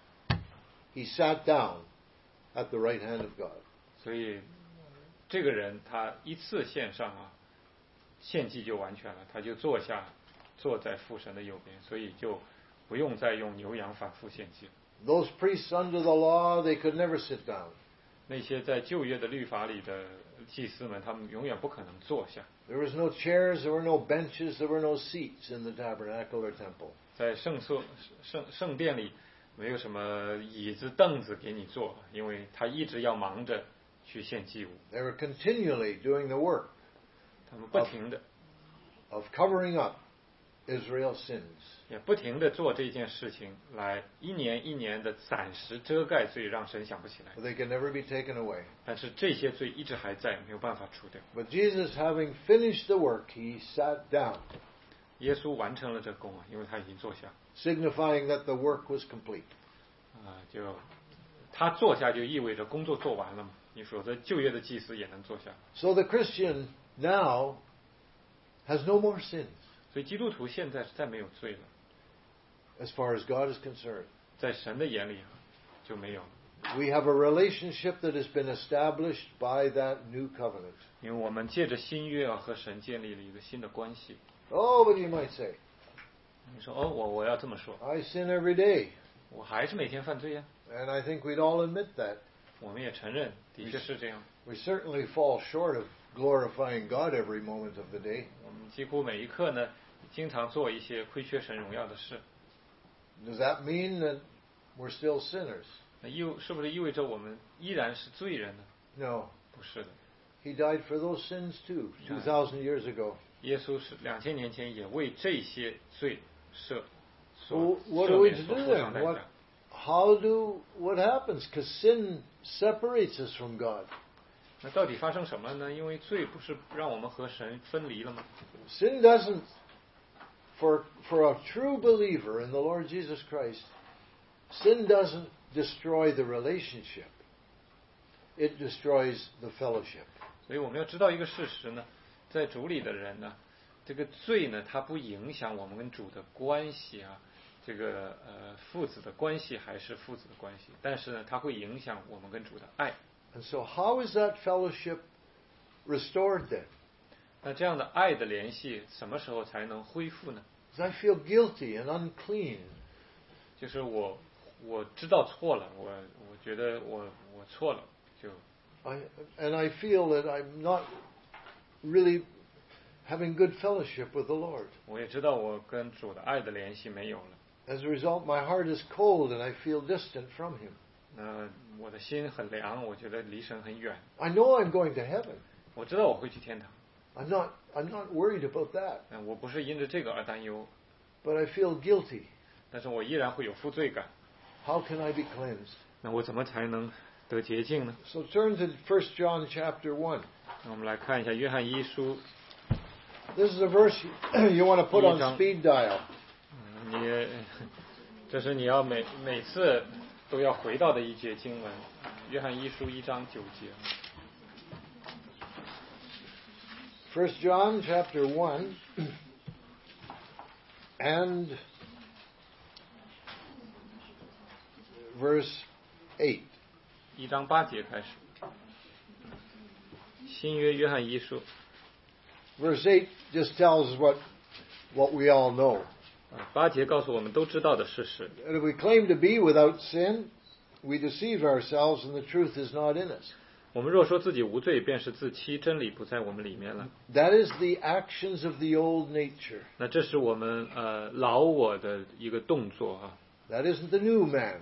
he sat down at the right hand of God. 所以这个人他一次献上献祭就完全了，他就坐在父神的右边，所以就不用再用牛羊反复献祭。 Those priests under the law, they could never sit down. 那些在旧约的律法里的祭司们，他们永远不可能坐下。 There was no chairs, there were no benches, there were no seats in the tabernacle or temple. 在圣殿里没有什么椅子凳子给你坐，因为他一直要忙着去献祭物。 They were continually doing the work 他们不停的 of covering up Israel's sins. 也不停的做这件事情，来一年的暂时遮盖罪，让神想不起来。 But they can never be taken away. 但是这些罪一直还在，没有办法除掉。 But Jesus, having finished the work, he sat down, 耶稣完成了这功因为他已经坐下 signifying that the work was complete. 就他坐下就意味着工作做完了嘛。你否则旧约的祭司也能坐下。 So the Christian now has no more sins 所以基督徒现在再没有罪了， as far as God is concerned. 在神的眼里就没有。 We have a relationship that has been established by that new covenant. 因为我们借着新约和神建立了一个新的关系。 Oh, but you might say, 你说我要这么说， I sin every day. 我还是每天犯罪呀。 And I think we'd all admit that. 我们也承认，的确是这样。 We certainly fall short of glorifying God every moment of the day. 我们几乎每一刻呢，经常做一些亏缺神荣耀的事。 Does that mean that we're still sinners? 那是不是意味着我们依然是罪人呢？ No. 不是的， He died for those sins too, 2,000 years ago. 耶稣是2000年前也为这些罪 So 所 what are we 赦 to 免 do 所付上 then? 代 What 价。 what happens? Because sin separates us from God. 那到底发生什么呢？因为罪不是让我们和神分离了吗？ Sin doesn't, for a true believer in the Lord Jesus Christ, sin doesn't destroy the relationship. It destroys the fellowship. 所以我们要知道一个事实呢，在主里的人呢，这个罪呢，它不影响我们跟主的关系这个父子的关系还是父子的关系，但是呢，它会影响我们跟主的爱。 And so how is that fellowship restored then? 那这样的爱的联系什么时候才能恢复呢？ Because I feel guilty and unclean. 就是我知道错了，我觉得我错了，就 And I feel that I'm not really having good fellowship with the Lord. 我也知道我跟主的爱的联系没有了。 As a result, my heart is cold and I feel distant from Him. 那我的心很凉，我觉得离神很远。 I know I'm going to heaven. 我知道我会去天堂， I'm not worried about that. 我不是因着这个而担忧， But I feel guilty. 但是我依然会有负罪感。 How can I be cleansed? 那我怎么才能得洁净呢？ So turn to 1 John chapter 1. 那我们来看一下约翰一书， This is a verse you want to put on John. speed dial. 这是你要每次都要回到的一节经文，约翰一书1章9节。 1 John chapter 1 and verse 8. 1章8节开始，新约约翰一书。 Verse 8 just tells us what we all know. 8节告诉我们都知道的事实。 And if we claim to be without sin, we deceive ourselves and the truth is not in us. 我们若说自己无罪，便是自欺，真理不在我们里面了。 That is the actions of the old nature. 那这是我们老我的一个动作 That isn't the new man.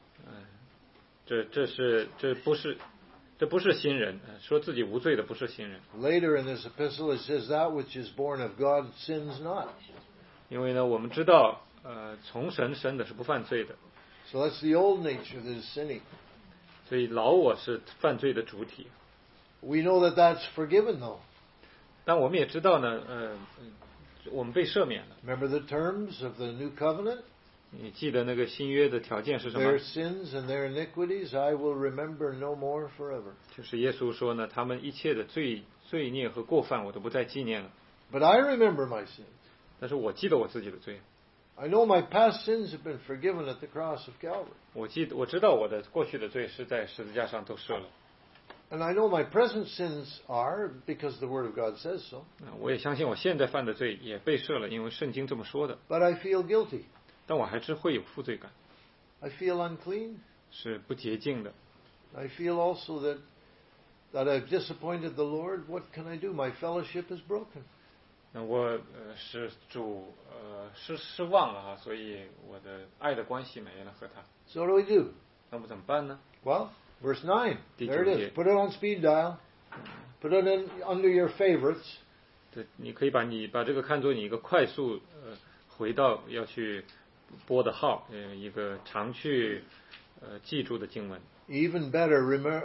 这不是新人，说自己无罪的不是新人。 Later in this epistle it says that which is born of God sins not. 因为呢，我们知道从神生的是不犯罪的。 So that's the old nature that is sinning. 所以老我是犯罪的主体。 We know that that's forgiven, though. 但我们也知道呢，我们被赦免了。 Remember the terms of the new covenant? 你记得那个新约的条件是什么？ Their sins and their iniquities I will remember no more forever. 就是耶稣说呢，他们一切的罪孽和过犯，我都不再纪念了。 But I remember my sins. 但是我记得我自己的罪。 I know my past sins have been forgiven at the cross of Calvary. 我知道我的过去的罪是在十字架上都赦了。 And I know my present sins are because the Word of God says so. 我也相信我现在犯的罪也被赦了，因为圣经这么说的。 But I feel guilty. 但我还是会有负罪感， I feel unclean. 是不洁净的。 I feel also that I've disappointed the Lord. What can I do? My fellowship is broken. 那我是主失望了啊，所以我的爱的关系没了和他。 So what do we do? 那么怎么办呢？ Well, verse 9. There it is. Did you- Put it on speed dial. Put it in under your favorites. 对，你可以把这个看作你一个快速回到要去拨的号，一个常去记住的经文。 Even better,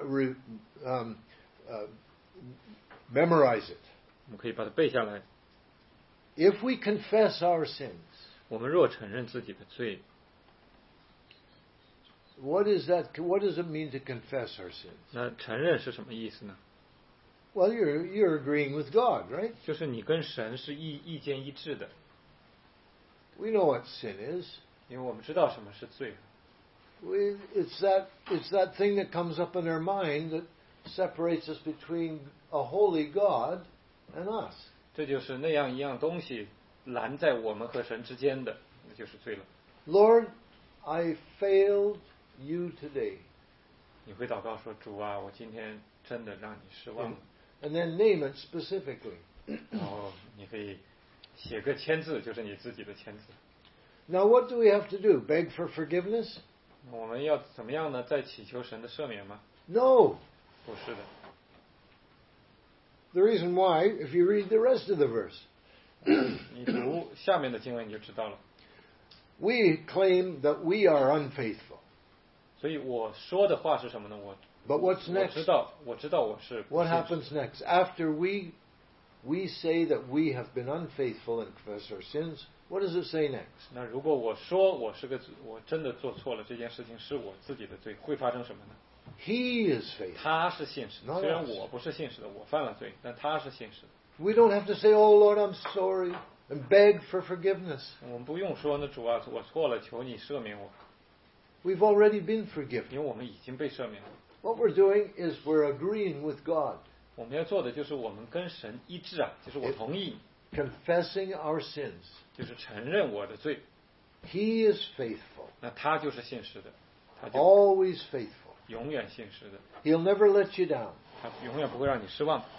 memorize it. 我们可以把它背下来。 If we confess our sins, 我们若承认自己的罪， what is that? What does it mean to confess our sins? 那承认是什么意思呢？ Well, you're agreeing with God, right? 就是你跟神是意见一致的， We know what sin is. 因为我们知道什么是罪。 It's that thing that comes up in our mind that separates us between a holy God and us. 这就是那样一样东西拦在我们和神之间的，那就是罪了。 Lord, I failed you today. 你会祷告说：“主啊，我今天真的让你失望了。 And then name it specifically. ” 然后你可以写个签字，就是你自己的签字。 Now, what do we have to do? Beg for forgiveness? 我们要怎么样呢？再祈求神的赦免吗？ No. 不是的。 The reason why, if you read the rest of the verse, 你读下面的经文你就知道了。 we claim that we are unfaithful. 所以我说的话是什么呢？ But what's 我 next? 知道我是不 What 信 happens next? After we say that we have been unfaithful and confess our sins, what does it say next? 那如果我说我真的做错了这件事情是我自己的罪，会发生什么呢？ He is faithful. 他是信实的， Not 虽然 us. 我不是信实的，我犯了罪，但他是信实的。 We don't have to say, "Oh Lord, I'm sorry," and beg for forgiveness. 我们不用说呢，主啊，我错了，求你赦免我， We've already been forgiven. 因为我们已经被赦免了。 What we're doing is we're agreeing with God, 我们要做的就是我们跟神一致啊，就是我同意， confessing our sins. 就是承认我的罪， He is faithful, 那他就是信实的，他就 always faithful. 永远信实的， He'll never let you down. 他永远不会让你失望，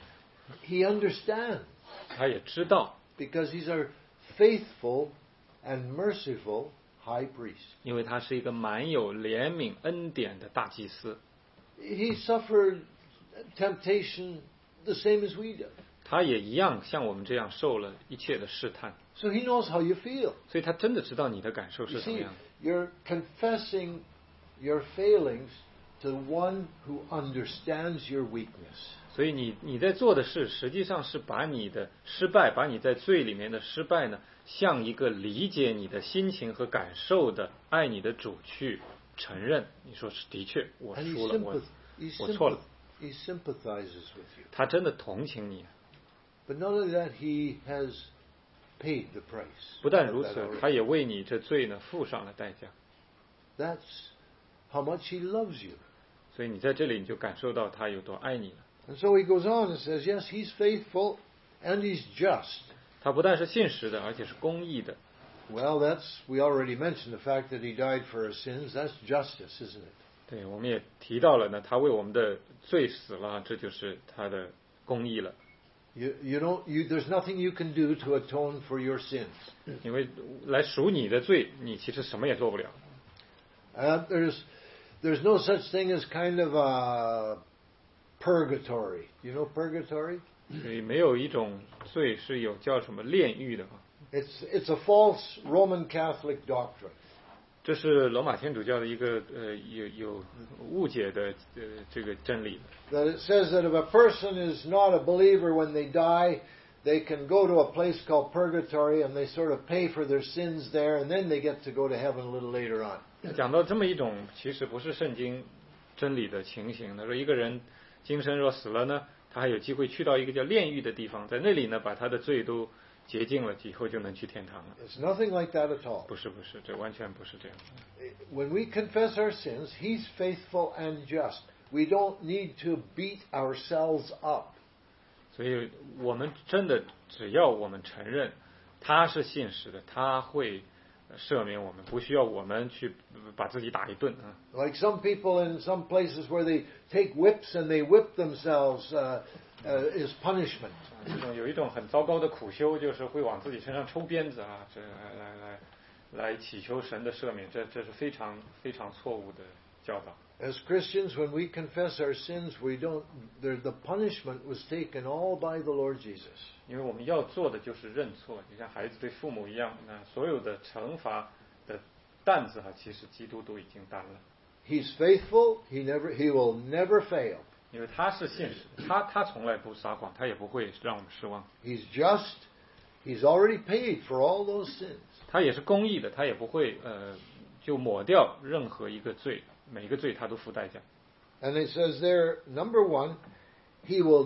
He understands 他也知道， because he's our faithful and merciful high priest. 因为他是一个满有怜悯恩典的大祭司， He suffered temptation the same as we did. 他也一样像我们这样受了一切的试探， So he knows how you feel. 所以他真的知道你的感受 You 是什么 see, 样的。 you're confessing your failings to one who understands your weakness. 所以你在做的事，实际上是把你的失败，把你在罪里面的失败呢，向一个理解你的心情和感受的爱你的主去承认。你说是的确，我 And 输了，我错了。 he sympathizes with you. 他真的同情你。 But not only that, he has paid the price. 不但如 That 此， already. 他也为你这罪呢付上了代价。 That's how much he loves you. 所以你在这里你就感受到他有多爱你了。 And so he goes on and says, yes, he's faithful and he's just. 他不但是信实的，而且是公义的。 Well, we already mentioned the fact that he died for our sins. That's justice, isn't it? 对，我们也提到了呢，他为我们的罪死了，这就是他的公义了。 There's nothing you can do to atone for your sins. 因为来赎你的罪，你其实什么也做不了。 There's no such thing as kind of a purgatory. You know purgatory? 所以没有一种罪是有叫什么炼狱的。 It's a false Roman Catholic doctrine. 这是罗马天主教的一个有误解的这个真理。 That it says that if a person is not a believer when they die, they can go to a place called purgatory and they sort of pay for their sins there, and then they get to go to heaven a little later on. 讲到这么一种其实不是圣经真理的情形，他说一个人今生若死了呢，他还有机会去到一个叫炼狱的地方，在那里呢把他的罪都洁净了，以后就能去天堂了。 It's nothing like that at all. 不是，这完全不是这样。 When we confess our sins, He's faithful and just. We don't need to beat ourselves up. 所以我们真的只要我们承认他是信实的，他会赦免我们，不需要我们去把自己打一顿啊。 Like some people in some places where they take whips and they whip themselves is punishment. 这种有一种很糟糕的苦修，就是会往自己身上抽鞭子啊，这来祈求神的赦免，这是非常非常错误的教导。 As Christians, when we confess our sins, the punishment was taken all by the Lord Jesus. 因为我们要做的就是认错，就像孩子对父母一样，那所有的惩罚的担子其实基督都已经担了。 He's faithful. He will never fail. 因为他是信实的，他从来不撒谎，他也不会让我们失望。 He's just. He's already paid for all those sins. 他也是公义的，他也不会就抹掉任何一个罪，每个罪他都付代价。 And it says there, number one, He will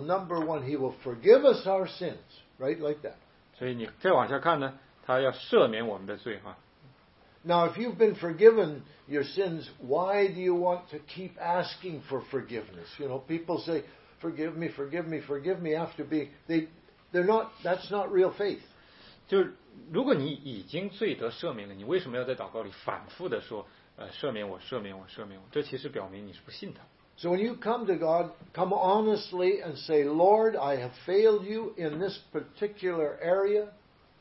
forgive us our sins, right, like that. 所以你再往下看呢，他要赦免我们的罪哈。 Now, if you've been forgiven your sins, why do you want to keep asking for forgiveness? You know, people say, "Forgive me, forgive me, forgive me." After they're not. That's not real faith. 就是如果你已经罪得赦免了，你为什么要在祷告里反复的说赦免我，赦免我，赦免我？这其实表明你是不信他。 So when you come to God, come honestly and say, "Lord, I have failed you in this particular area,"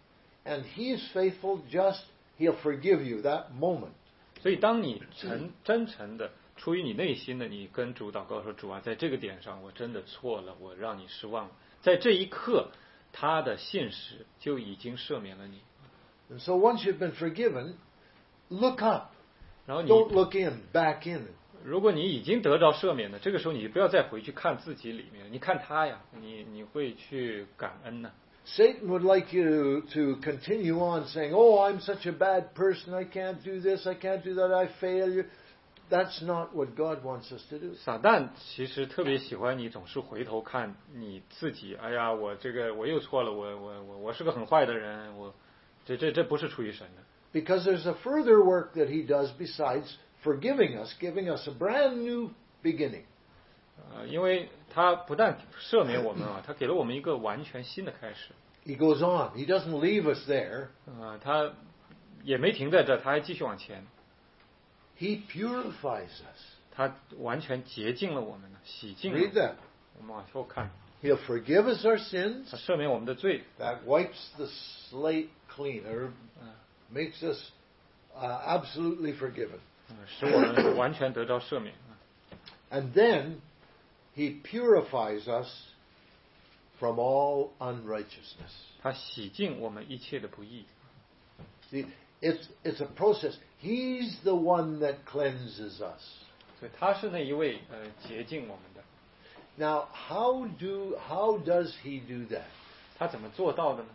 and He is faithful, just, He'll forgive you that moment. 所以当你真诚的出于你内心的，你跟主祷告说：“主啊，在这个点上我真的错了，我让你失望了。”在这一刻，他的信实就已经赦免了你。 And so once you've been forgiven, look up. 然后你 Don't look in, back in. 如果你已经得到赦免了，这个时候你不要再回去看自己里面，你看他呀，你会去感恩呢。 Satan would like you to continue on saying, "Oh, I'm such a bad person. I can't do this. I can't do that. I fail you." That's not what God wants us to do. 撒旦其实特别喜欢你总是回头看你自己，哎呀，我又错了，我是个很坏的人，这不是出于神的。 Because there's a further work that He does besides forgiving us, giving us a brand new beginning. 因为他不但赦免我们他给了我们一个完全新的开始。 He goes on. He doesn't leave us there. 他也没停在这，他还继续往前。 He purifies us. 他完全洁净了我们呢，洗净了。 Read that. 我们往后看， He'll forgive us our sins. 他赦免我们的罪， That wipes the slate clean, or makes us absolutely forgiven. 使我们完全得到赦免。 And then He purifies us from all unrighteousness. 他洗净我们一切的不义。 See, it's a process. He's the one that cleanses us. 所以他是那一位洁净我们的。 Now, how does He do that? 他怎么做到的呢？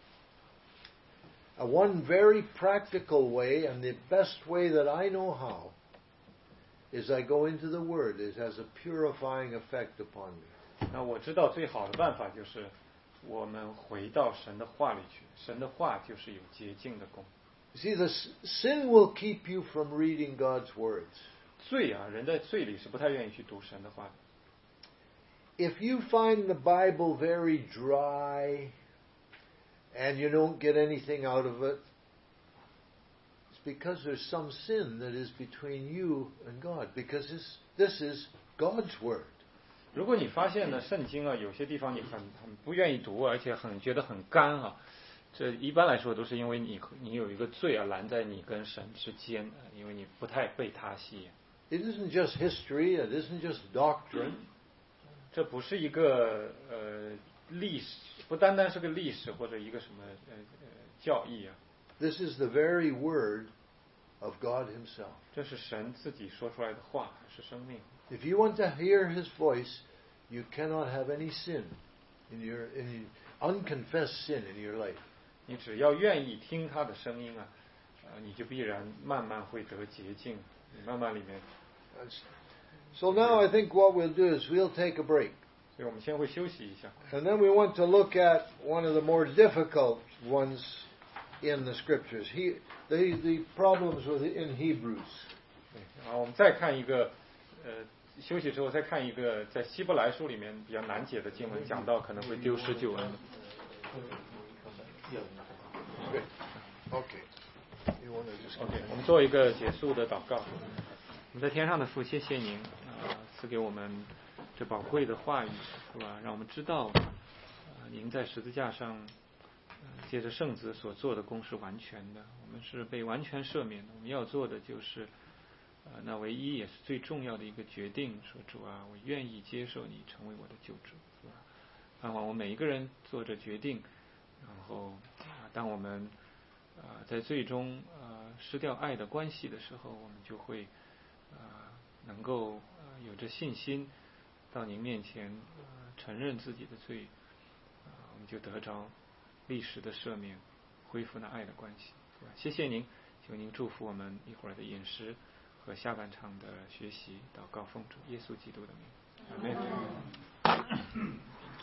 One very practical way, and the best way that I know how, is I go into the Word. It has a purifying effect upon me. 那我知道最好的办法就是我们回到神的话里去，神的话就是有洁净的功。 See, the sin will keep you from reading God's words. 罪人在罪里是不太愿意去读神的话的。 If you find the Bible very dry and you don't get anything out of it, it's because there's some sin that is between you and God, because this is God's Word. 如果你发现呢，圣经有些地方你很不愿意读，而且觉得很干这一般来说都是因为你有一个罪拦在你跟神之间，因为你不太被他吸引。 It isn't just history, it isn't just doctrine. 这不是一个历史，不单单是个历史或者一个什么教义。 This is the very Word of God Himself. 这是神自己说出来的话，是生命。 If you want to hear His voice, you cannot have any sin any unconfessed sin in your life. 你只要愿意听他的声音啊，你就必然慢慢会得洁净。你慢慢里面， So now I think what we'll do is we'll take a break. 所以我们先会休息一下。 And then we want to look at one of the more difficult ones in the Scriptures. The problems in Hebrews. 对，然后我们再看一个，休息之后再看一个在希伯来书里面比较难解的经文，讲到可能会丢失救恩的。 Okay. You want to just OK， 我们做一个结束的祷告。我们在天上的父，谢谢您赐给我们这宝贵的话语，是吧？让我们知道，您在十字架上，借着圣子所做的功是完全的，我们是被完全赦免的。我们要做的就是，那唯一也是最重要的一个决定，说主啊，我愿意接受你成为我的救主，是吧？盼望我们每一个人做着决定，然后当我们在最终失掉爱的关系的时候，我们就会能够有着信心到您面前承认自己的罪，我们就得着历史的赦免，恢复那爱的关系。谢谢您，求您祝福我们一会儿的饮食和下半场的学习。祷告奉主耶稣基督的名，阿门。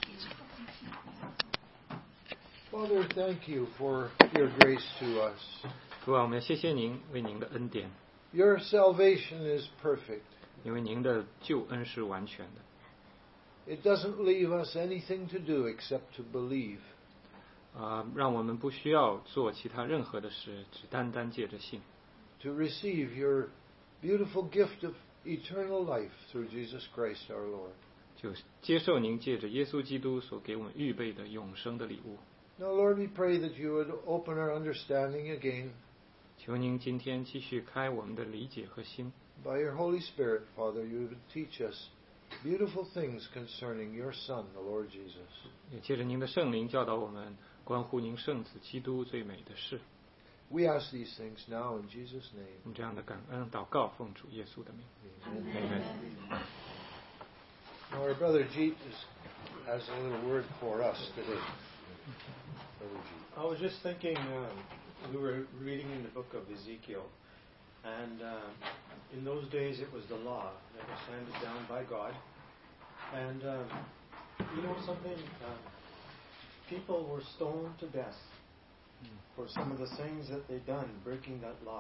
Father, thank you for your grace to us. 主啊，我们谢谢您为您的恩典， Your salvation is perfect. 因为您的救恩是完全的。 It doesn't leave us anything to do except to believe. 让我们不需要做其他任何的事，只单单借着信， To receive your beautiful gift of eternal life through Jesus Christ our Lord. 就接受您借着耶稣基督所给我们预备的永生的礼物。 Now, Lord, we pray that you would open our understanding again 求您今天继续开我们的理解和心， by your Holy Spirit, Father. You would teach us beautiful things concerning your Son, the Lord Jesus. 也借着您的圣灵教导我们关乎您圣子基督最美的事。 We ask these things now in Jesus' 我 name. 们这样的感恩祷告，奉主耶稣的名。 Amen. Now, our brother Jeet has a little word for us today. Brother Jeet. I was just thinking, we were reading in the book of Ezekiel, and in those days it was the law that was handed down by God. And you know something? People were stoned to death for some of the things that they done, breaking that law.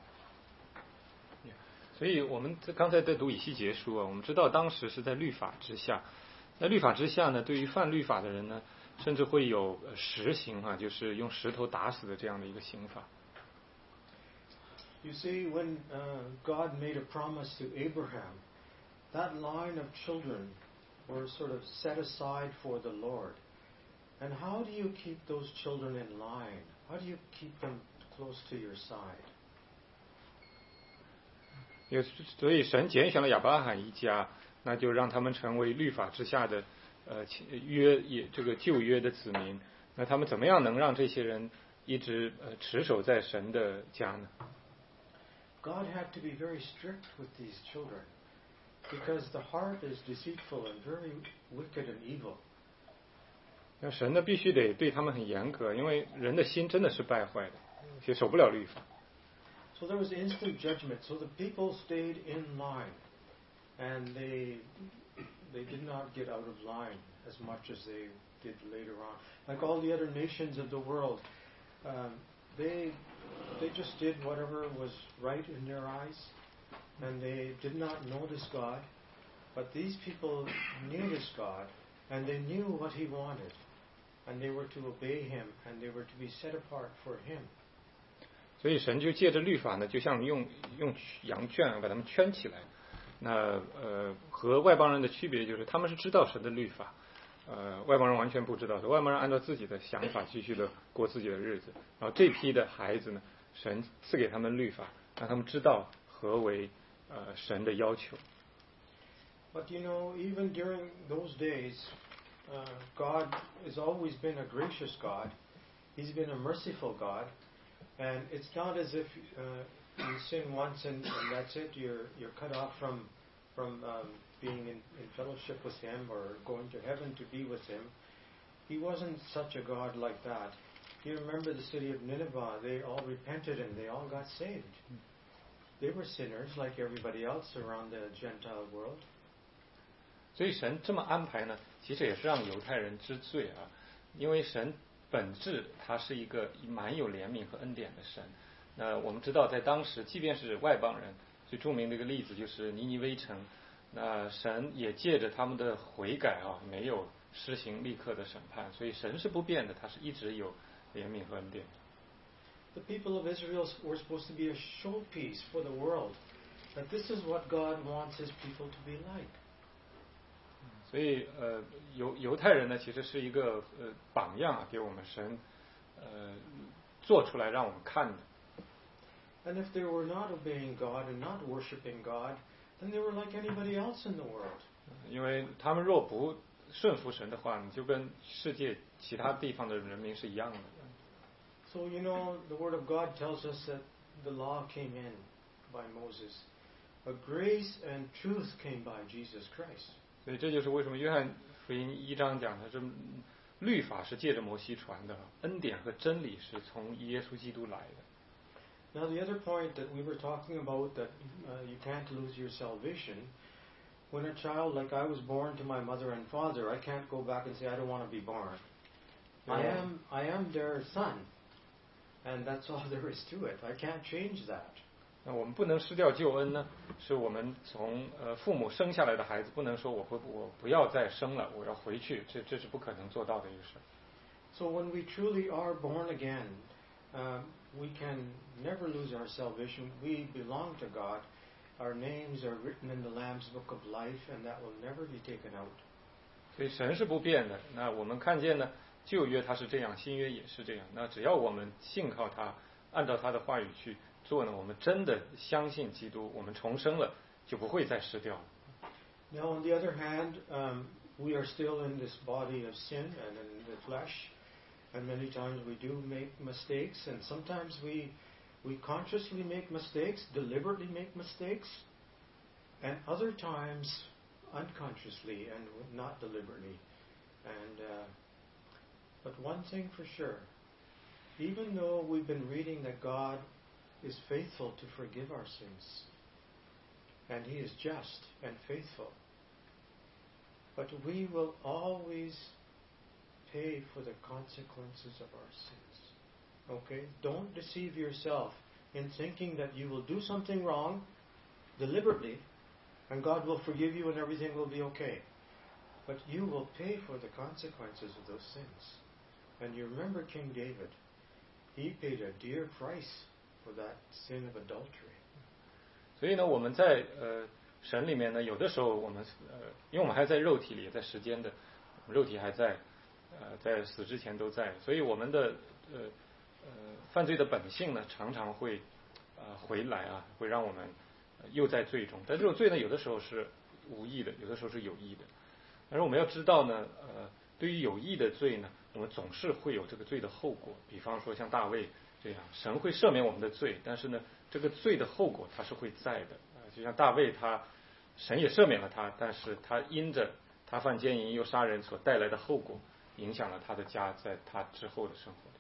所以我们刚才在读以西结书啊，我们知道当时是在律法之下。那律法之下呢，对于犯律法的人呢，甚至会有石刑啊，就是用石头打死的这样的一个刑法。 You see, when God made a promise to Abraham, that line of children were sort of set aside for the Lord. And how do you keep those children in line? How do you keep them close to your side? 所以神拣选了亚伯拉罕一家，那就让他们成为律法之下的这个旧约的子民。那他们怎么样能让这些人一直持守在神的家呢？ God had to be very strict with these children because the heart is deceitful and very wicked and evil. 那神呢必须得对他们很严格，因为人的心真的是败坏的，也守不了律法。 So there was instant judgment. So the people stayed in line, and they did not get out of line as much as they did later on. Like all the other nations of the world, they just did whatever was right in their eyes, and they did not know this God. But these people knew this God, and they knew what He wanted, and they were to obey Him, and they were to be set apart for Him. 所以神就借着律法呢，就像用羊圈把他们圈起来。那和外邦人的区别就是他们是知道神的律法，外邦人完全不知道，外邦人按照自己的想法继续的过自己的日子。然后这批的孩子呢，神赐给他们律法，让他们知道何为神的要求。 But you know, even during those days, God has always been a gracious God. He's been a merciful God. And it's not as if you sin once and that's it. You're cut off from being in fellowship with Him or going to heaven to be with Him. He wasn't such a God like that. You remember the city of Nineveh, they all repented and they all got saved. They were sinners like everybody else around the Gentile world. 所以神这么安排呢，其实也是让犹太人知罪啊，因为神本质他是一个蛮有怜悯和恩典的神。那我们知道，在当时，即便是外邦人，最著名的一个例子就是尼尼微城，那神也借着他们的悔改啊，没有施行立刻的审判，所以神是不变的，他是一直有怜悯和恩典。 The people of Israel were supposed to be a showpiece for the world, that this is what God wants His people to be like. 所以犹太人呢，其实是一个榜样啊，给我们神做出来让我们看的。 And if they were not obeying God and not worshiping God, then they were like anybody else in the world. 因为他们若不顺服神的话，你就跟世界其他地方的人民是一样的。 So, you know, the Word of God tells us that the law came in by Moses. But grace and truth came by Jesus Christ. 所以这就是为什么约翰福音1章讲的，这律法是借着摩西传的，恩典和真理是从耶稣基督来的。 Now, the other point that we were talking about, that you can't lose your salvation, when a child, like I was born to my mother and father, I can't go back and say, I don't want to be born. I am their son. And that's all there is to it. I can't change that. 那我们不能失掉救恩呢，是我们从父母生下来的孩子，不能说我不要再生了，我要回去，这是不可能做到的一个事。 So when we truly are born again, we can never lose our salvation. We belong to God. Our names are written in the Lamb's Book of Life, and that will never be taken out. 所以神是不变的。那我们看见呢，旧约它是这样，新约也是这样。那只要我们信靠他，按照他的话语去做呢，我们真的相信基督，我们重生了，就不会再失掉了。 Now, on the other hand, we are still in this body of sin and in the flesh, and many times we do make mistakes, and sometimes we consciously make mistakes, deliberately make mistakes, and other times unconsciously and not deliberately. And but one thing for sure, even though we've been reading that God is faithful to forgive our sins, and He is just and faithful, but we will always pay for the consequences of our sins. Okay? Don't deceive yourself in thinking that you will do something wrong deliberately and God will forgive you and everything will be okay. But you will pay for the consequences of those sins. And you remember King David. He paid a dear price for that sin of adultery. 所以呢，我们在神里面呢，有的时候我们因为我们还在肉体里，也在时间的肉体还在在死之前都在，所以我们的犯罪的本性呢，常常会回来啊，会让我们又在罪中。但这种罪呢，有的时候是无意的，有的时候是有意的。但是我们要知道呢，对于有意的罪呢，我们总是会有这个罪的后果。比方说像大卫这样，神会赦免我们的罪，但是呢，这个罪的后果它是会在的。就像大卫神也赦免了他，但是他因着他犯奸淫又杀人所带来的后果，影响了他的家在他之后的生活。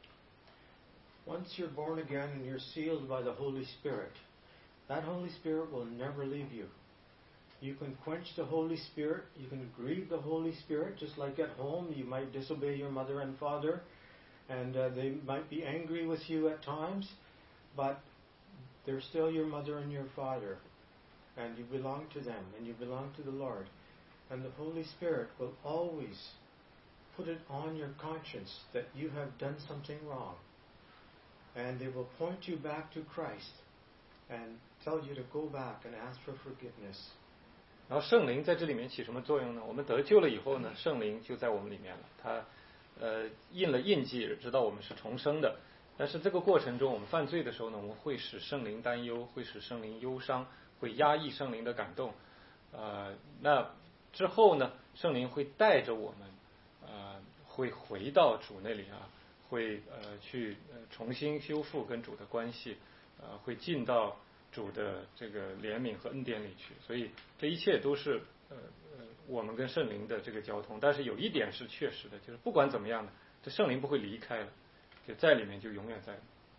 Once you're born again and you're sealed by the Holy Spirit, that Holy Spirit will never leave you. You can quench the Holy Spirit, you can grieve the Holy Spirit, just like at home you might disobey your mother and father, and they might be angry with you at times, but they're still your mother and your father, and you belong to them, and you belong to the Lord. And the Holy Spirit will always put it on your conscience that you have done something wrong. And they will point you back to Christ and tell you to go back and ask for forgiveness. 然后圣灵在这里面起什么作用呢？我们得救了以后呢，圣灵就在我们里面了，他印了印记，知道我们是重生的。但是这个过程中，我们犯罪的时候呢，我们会使圣灵担忧，会使圣灵忧伤，会压抑圣灵的感动。那之后呢，圣灵会带着我们，会回到主那里啊，会去重新修复跟主的关系，会进到主的这个怜悯和恩典里去。所以这一切都是我们跟圣灵的这个交通。但是有一点是确实的，就是不管怎么样的，这圣灵不会离开了，就在里面就永远在。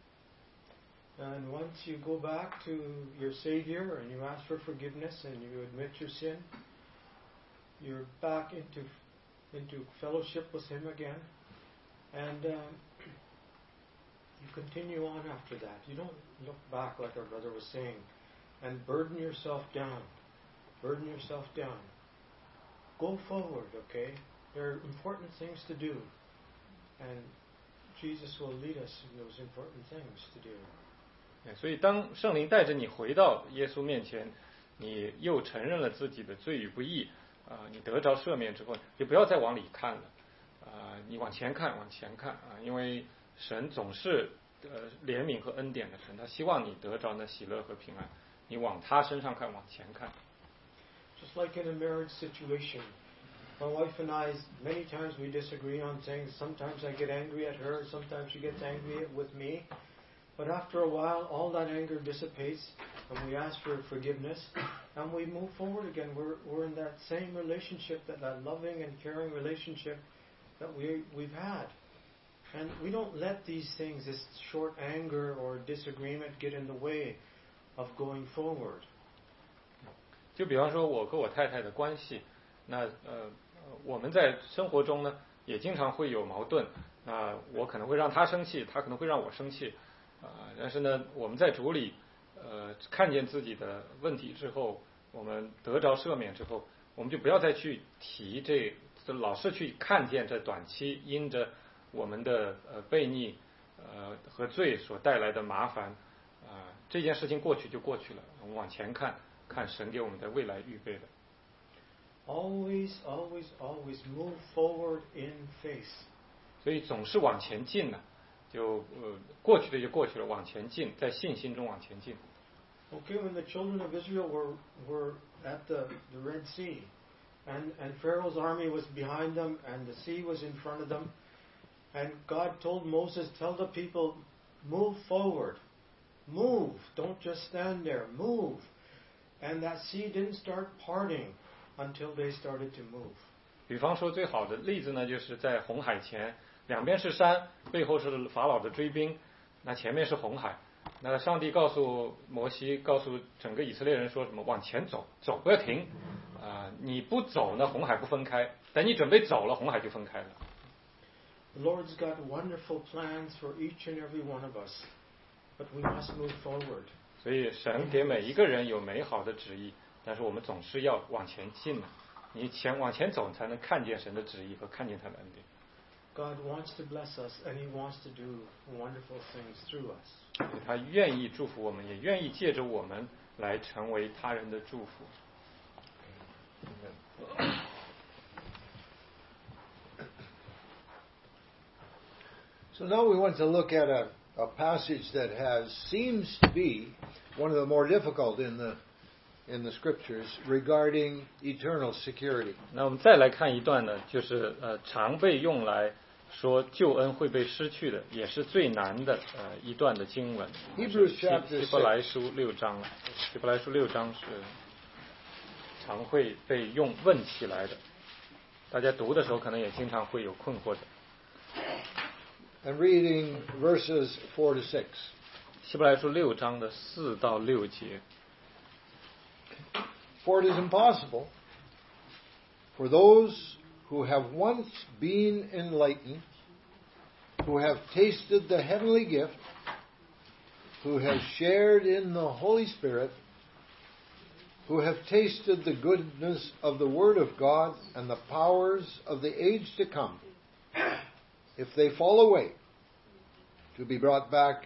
And once you go back to your Savior and you ask for forgiveness and you admit your sin, you're back into fellowship with Him again, and you continue on after that. You don't look back like our brother was saying and burden yourself down. Burden yourself down. Go forward, okay? There are important things to do, and Jesus will lead us in those important things to do. 所以当圣灵带着你回到耶稣面前，你又承认了自己的罪与不义，你得着赦免之后，就不要再往里看了，你往前看，往前看啊，因为神总是怜悯和恩典的神，他希望你得着那喜乐和平安，你往他身上看，往前看。 Just like in a marriage situation, my wife and I, many times we disagree on things. Sometimes I get angry at her, sometimes she gets angry with me. But after a while, all that anger dissipates, and we ask for forgiveness, and we move forward again. We're in that same relationship, that loving and caring relationship that we've had. And we don't let these things, this short anger or disagreement, get in the way of going forward. 就比方说我和我太太的关系，那我们在生活中呢，也经常会有矛盾。我可能会让她生气，她可能会让我生气。但是呢，我们在主里，看见自己的问题之后，我们得着赦免之后，我们就不要再去提老是去看见这短期因着我们的悖逆和罪所带来的麻烦，这件事情过去就过去了，我们往前看，看神给我们的未来预备的。 Always, always, always move forward in faith. 所以总是往前进呢。就过去的就过去了，往前进，在信心中往前进。 Okay, when the children of Israel were at the Red Sea, and Pharaoh's army was behind them, and the sea was in front of them, and God told Moses, tell the people, move forward, move, don't just stand there, move. And that sea didn't start parting until they started to move. 比方说最好的例子呢，就是在红海前。两边是山，背后是法老的追兵，那前面是红海。那上帝告诉摩西，告诉整个以色列人说什么？往前走，走不要停。你不走呢，红海不分开；等你准备走了，红海就分开了。 The Lord's got wonderful plans for each and every one of us, but we must move forward. 所以神给每一个人有美好的旨意，但是我们总是要往前进的。你往前走，才能看见神的旨意和看见他的恩典。 God wants to bless us, and He wants to do wonderful things through us. 他愿意祝福我们，也愿意借着我们来成为他人的祝福。 So now we want to look at a passage that seems to be one of the more difficult in the scriptures regarding eternal security. 那我们再来看一段呢，就是常被用来说救恩会被失去的，也是最难的一段的经文。 Hebrews chapter 希伯来书6章，希伯来书6章是常会被问起来的，大家读的时候可能也经常会有困惑的。 And reading verses 4 to 6. 希伯来书6章的4到6节。 For it is impossible for those who have once been enlightened, who have tasted the heavenly gift, who have shared in the Holy Spirit, who have tasted the goodness of the Word of God and the powers of the age to come, if they fall away, to be brought back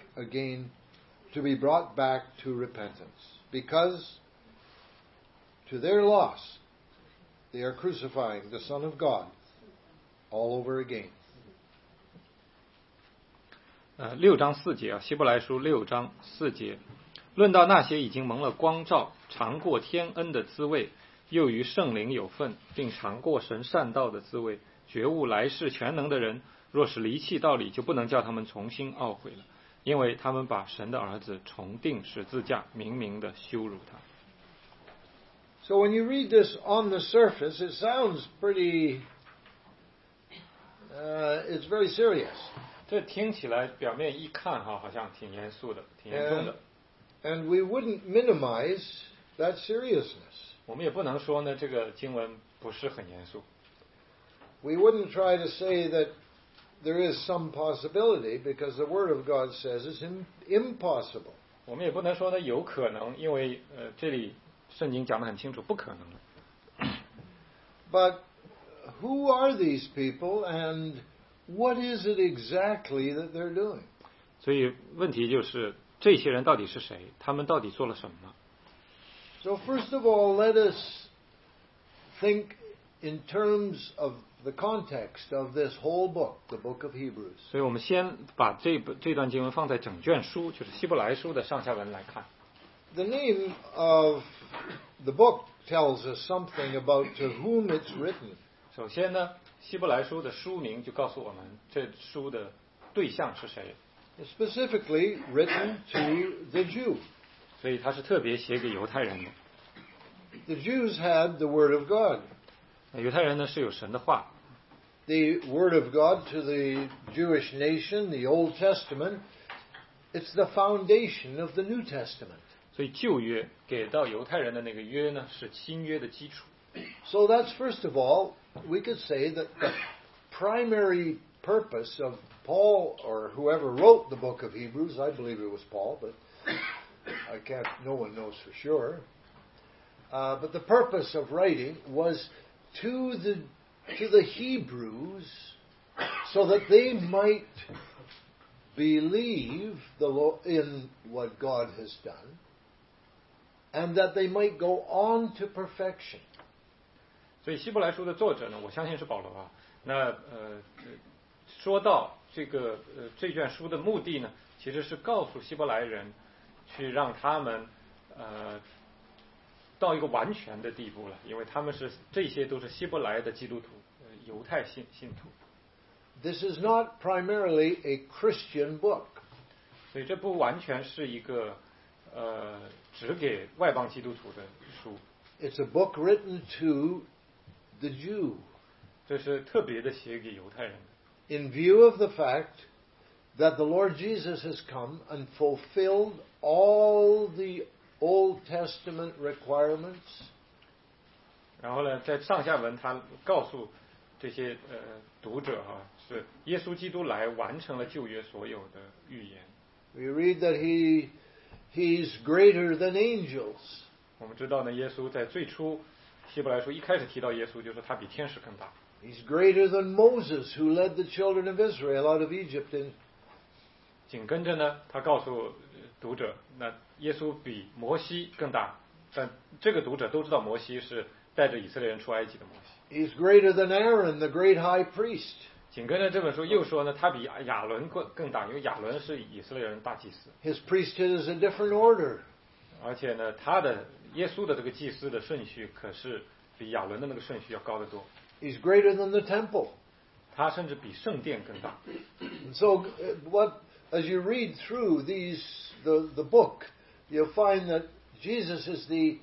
to repentance, because to their loss they are crucifying the Son of God all over again. 6章4节啊，希伯来书6章4节，论到那些已经蒙了光照，尝过天恩的滋味，又与圣灵有份，并尝过神善道的滋味，觉悟来世全能的人，若是离弃道理，就不能叫他们重新懊悔了。 因为他们把神的儿子重钉十字架，明明的羞辱他。 So when you read this on the surface, it sounds pretty, it's very serious. 这听起来表面一看好像挺严肃的，挺严重的。 And we wouldn't minimize that seriousness. 我们也不能说呢，这个经文不是很严肃。 We wouldn't try to say that there is some possibility, because the Word of God says it's impossible. 我们也不能说呢有可能，因为这里圣经讲得很清楚，不可能的。 But who are these people, and what is it exactly that they're doing? 所以问题就是这些人到底是谁？他们到底做了什么？ So first of all, let us think in terms of the context of this whole book, the book of Hebrews. 所以我们先把这段经文放在整卷书，就是希伯来书的上下文来看。 The name of the book tells us something about to whom it's written. 首先呢，希伯来书的书名就告诉我们这书的对象是谁。 It's specifically written to the Jew. 所以他是特别写给犹太人的。 The Jews had the Word of God. 犹太人呢是有神的话。 The Word of God to the Jewish nation, the Old Testament, it's the foundation of the New Testament. 所以旧约给到犹太人的那个约呢，是新约的基础。 So that's first of all, we could say that the primary purpose of Paul, or whoever wrote the book of Hebrews, I believe it was Paul, but no one knows for sure. But the purpose of writing was to the Hebrews, so that they might believe in what God has done, and that they might go on to perfection. 所以希伯来书的作者呢，我相信是保罗啊。那说到这卷书的目的呢，其实是告诉希伯来人，去让他们到一个完全的地步了，因为他们这些都是希伯来的基督徒，犹太信徒。 This is not primarily a Christian book. 所以这不完全是一个只给外邦基督徒的书。 It's a book written to the Jew. 这是特别的写给犹太人的。 In view of the fact that the Lord Jesus has come and fulfilled all the Old Testament requirements. 然后呢，在上下文他告诉这些读者是耶稣基督来完成了旧约所有的预言。 We read that he's greater than angels. 我们知道呢，耶稣在最初希伯来书一开始提到耶稣，就说他比天使更大。 He's greater than Moses, who led the children of Israel out of Egypt. 紧跟着呢，他告诉读者，那耶稣比摩西更大。但这个读者都知道摩西是带着以色列人出埃及的摩西。 He's greater than Aaron, the great high priest. 紧跟着这本书又说呢，他比亚伦更大，因为亚伦是以色列人大祭司。 His priesthood is a different order. 而且呢，耶稣的这个祭司的顺序可是比亚伦的那个顺序要高得多。 He's greater than the temple. 他甚至比圣殿更大。 And so, as you read through the book, you'll find that Jesus is the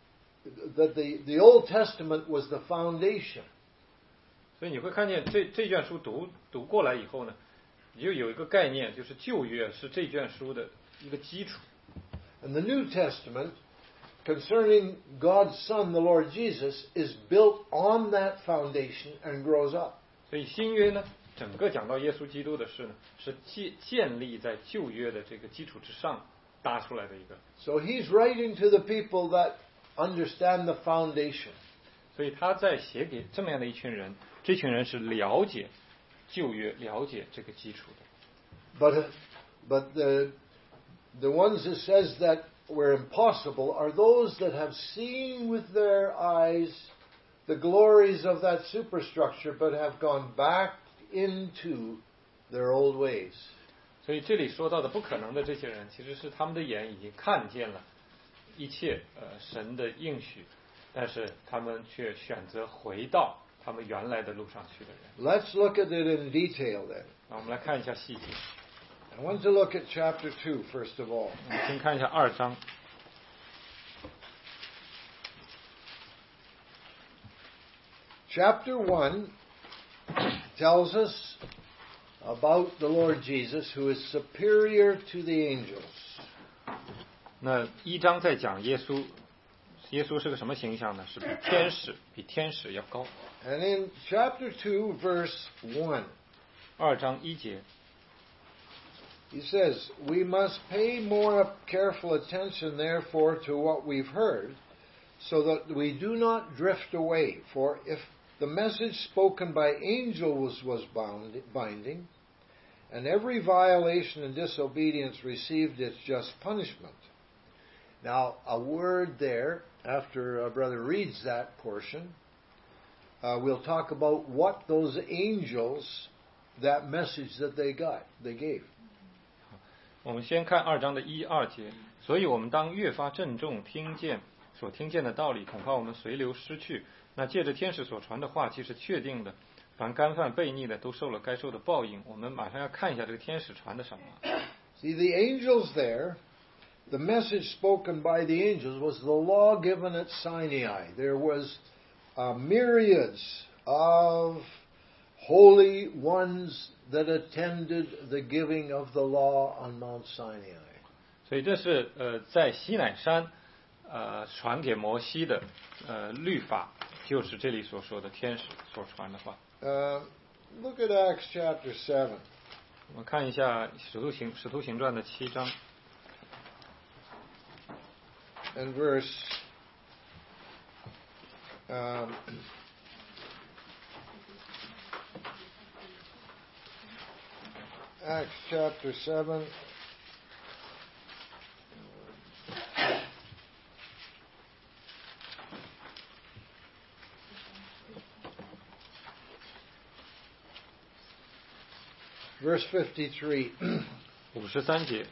Old Testament was the foundation. 所以你会看见这卷书读过来以后呢，你就有一个概念，就是旧约是这卷书的一个基础。 And the New Testament, concerning God's Son, the Lord Jesus, is built on that foundation and grows up. 所以新约呢，整个讲到耶稣基督的事呢，是建立在旧约的这个基础之上搭出来的一个。 So he's writing to the people that understand the foundation. 所以他在写给这么样的一群人，这群人是了解旧约、了解这个基础的。 But the ones that says that were impossible are those that have seen with their eyes the glories of that superstructure, but have gone back into their old ways. 所以这里说到的不可能的这些人，其实是他们的眼已经看见了一切神的应许，但是他们却选择回到他们原来的路上去的人。 Let's look at it in detail then. 那我们来看一下细节。 I want to look at chapter 2 first of all. 我们先看一下2章。 Chapter 1 tells us about the Lord Jesus, who is superior to the angels. 那1章在讲耶稣，耶稣是个什么形象呢？是比天使要高。 And in chapter 2, verse 1, 2章1节， he says, "We must pay more careful attention, therefore, to what we've heard, so that we do not drift away. For if the message spoken by angels was binding, and every violation and disobedience received its just punishment." Now, a word there, after brother reads that portion, we'll talk about what those angels, that message that they gave. 我们先看2章的1、2节。所以我们当越发郑重所听见的道理，恐怕我们随流失去。那借着天使所传的话，其实确定的，凡干犯悖逆的，都受了该受的报应。我们马上要看一下这个天使传的什么。 See, the angels there, the message spoken by the angels was the law given at Sinai. There was myriads of holy ones that attended the giving of the law on Mount Sinai. 所以这是在西乃山传给摩西的律法，就是这里所说的天使所传的话。 Look at Acts chapter 7. 我们看一下使徒行传的7章。 And verse Acts chapter 7. Verse 53. 53节。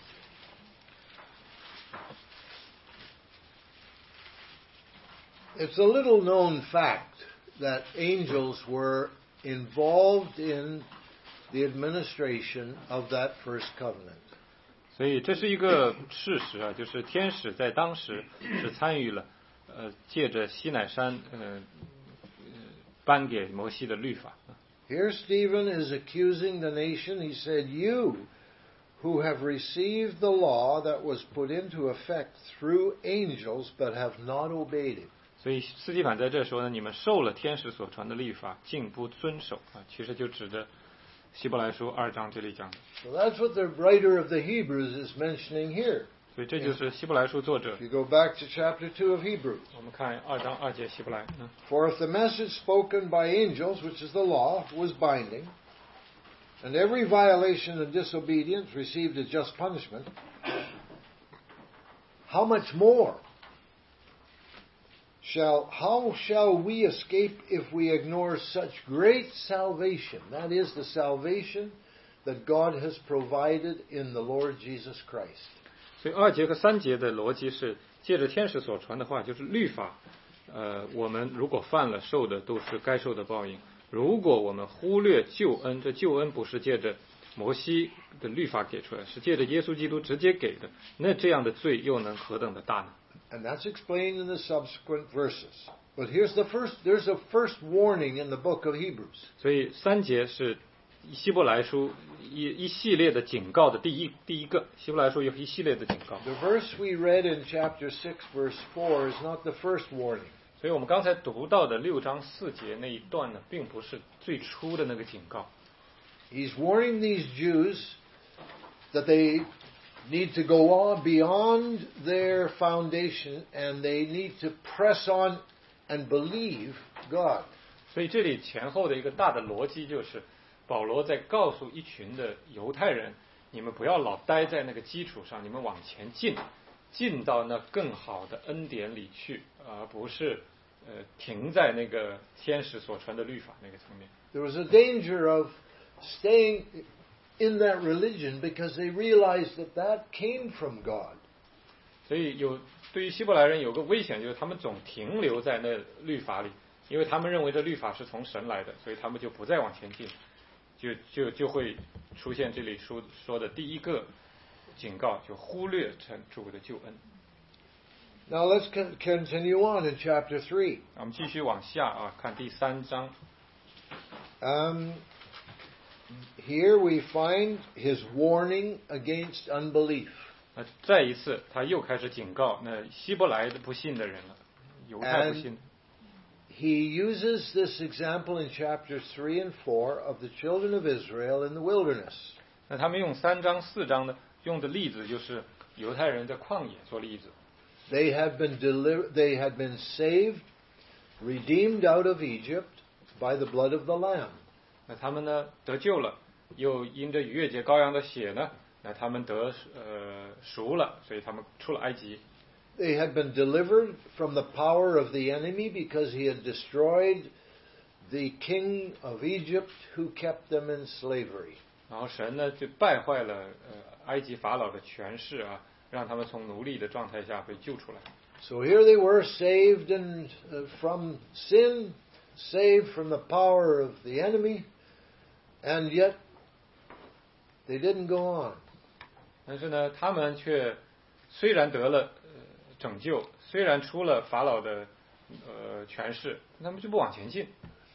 It's a little known fact that angels were involved in the administration of that first covenant. 所以这是一个事实啊，就是天使在当时是参与了借着西乃山颁给摩西的律法。 Here Stephen is accusing the nation. He said, "You who have received the law that was put into effect through angels but have not obeyed it." 所以斯蒂凡在这说呢，你们受了天使所传的律法，竟不遵守啊，其实就指着希伯来书2章这里讲的。 So that's what the writer of the Hebrews is mentioning here. 所以这就是希伯来书作者。 If you go back to chapter 2 of Hebrews. 我们看2章2节希伯来。 For if the message spoken by angels, which is the law, was binding, and every violation and disobedience received a just punishment, how much more how shall we escape if we ignore such great salvation? That is the salvation that God has provided in the Lord Jesus Christ. 所以2节和3节的逻辑是借着天使所传的话，就是律法。我们如果犯了，受的都是该受的报应。如果我们忽略救恩，这救恩不是借着摩西的律法给出来，是借着耶稣基督直接给的，那这样的罪又能何等的大呢？ And that's explained in the subsequent verses. But there's a first warning in the book of Hebrews. 所以3节是希伯来书一系列的警告的第一个，希伯来书有一系列的警告。 The verse we read in chapter 6 verse 4 is not the first warning. 所以我们刚才读到的6章4节那一段呢，并不是最初的那个警告。 He's warning these Jews that they need to go on beyond their foundation and they need to press on and believe God. 所以这里前后的一个大的逻辑就是，保罗在告诉一群的犹太人，你们不要老待在那个基础上，你们往前进到那更好的恩典里去，而不是停在那个天使所传的律法那个层面。 There was a danger of staying in that religion because they realized that came from God. 所以对于希伯来人有个危险，就是他们总停留在那律法里，因为他们认为这律法是从神来的，所以他们就不再往前进，就会出现这里说的第一个警告，就忽略主的救恩。 Now let's continue on in chapter 3. 我们继续往下啊，看第3章。 Here we find his warning against unbelief. 再一次，他又开始警告那希伯来的不信的人了，犹太不信。 He uses this example in chapters 3 and 4 of the children of Israel in the wilderness. 那他们用3章4章的用的例子就是犹太人在旷野做例子。 They had been saved, redeemed out of Egypt by the blood of the Lamb. 那他们呢得救了，又因着逾越节羔羊的血呢，那他们得赎了，所以他们出了埃及。 They had been delivered from the power of the enemy because he had destroyed the king of Egypt who kept them in slavery. 然后神呢就败坏了埃及法老的权势啊，让他们从奴隶的状态下被救出来。 So here they were, saved from sin, saved from the power of the enemy, and yet they didn't go on. 但是呢，他们却虽然得了拯救，虽然出了法老的权势，他们就不往前进。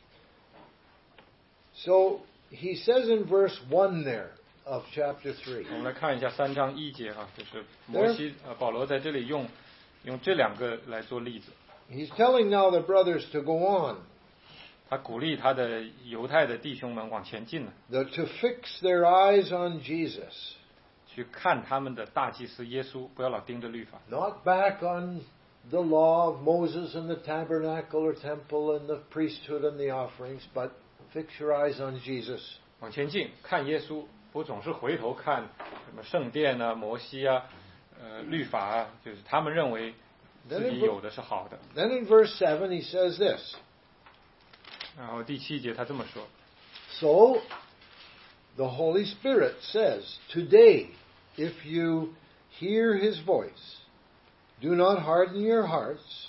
So he says in verse 1 there of chapter 3. 我们来看一下3章1节啊，就是摩西保罗在这里用这2个来做例子。 He's telling now the brothers to go on. 他鼓励他的犹太的弟兄们往前进呢， To fix their eyes on Jesus. 去看他们的大祭司耶稣，不要老盯着律法。 Not back on the law of Moses and the tabernacle or temple and the priesthood and the offerings, but fix your eyes on Jesus. 往前进，看耶稣，不总是回头看什么圣殿啊、摩西啊、律法啊，就是他们认为自己有的是好的。 Then in verse 7 he says this. 然后第7节他这么说。 So the Holy Spirit says, today, if you hear his voice, do not harden your hearts,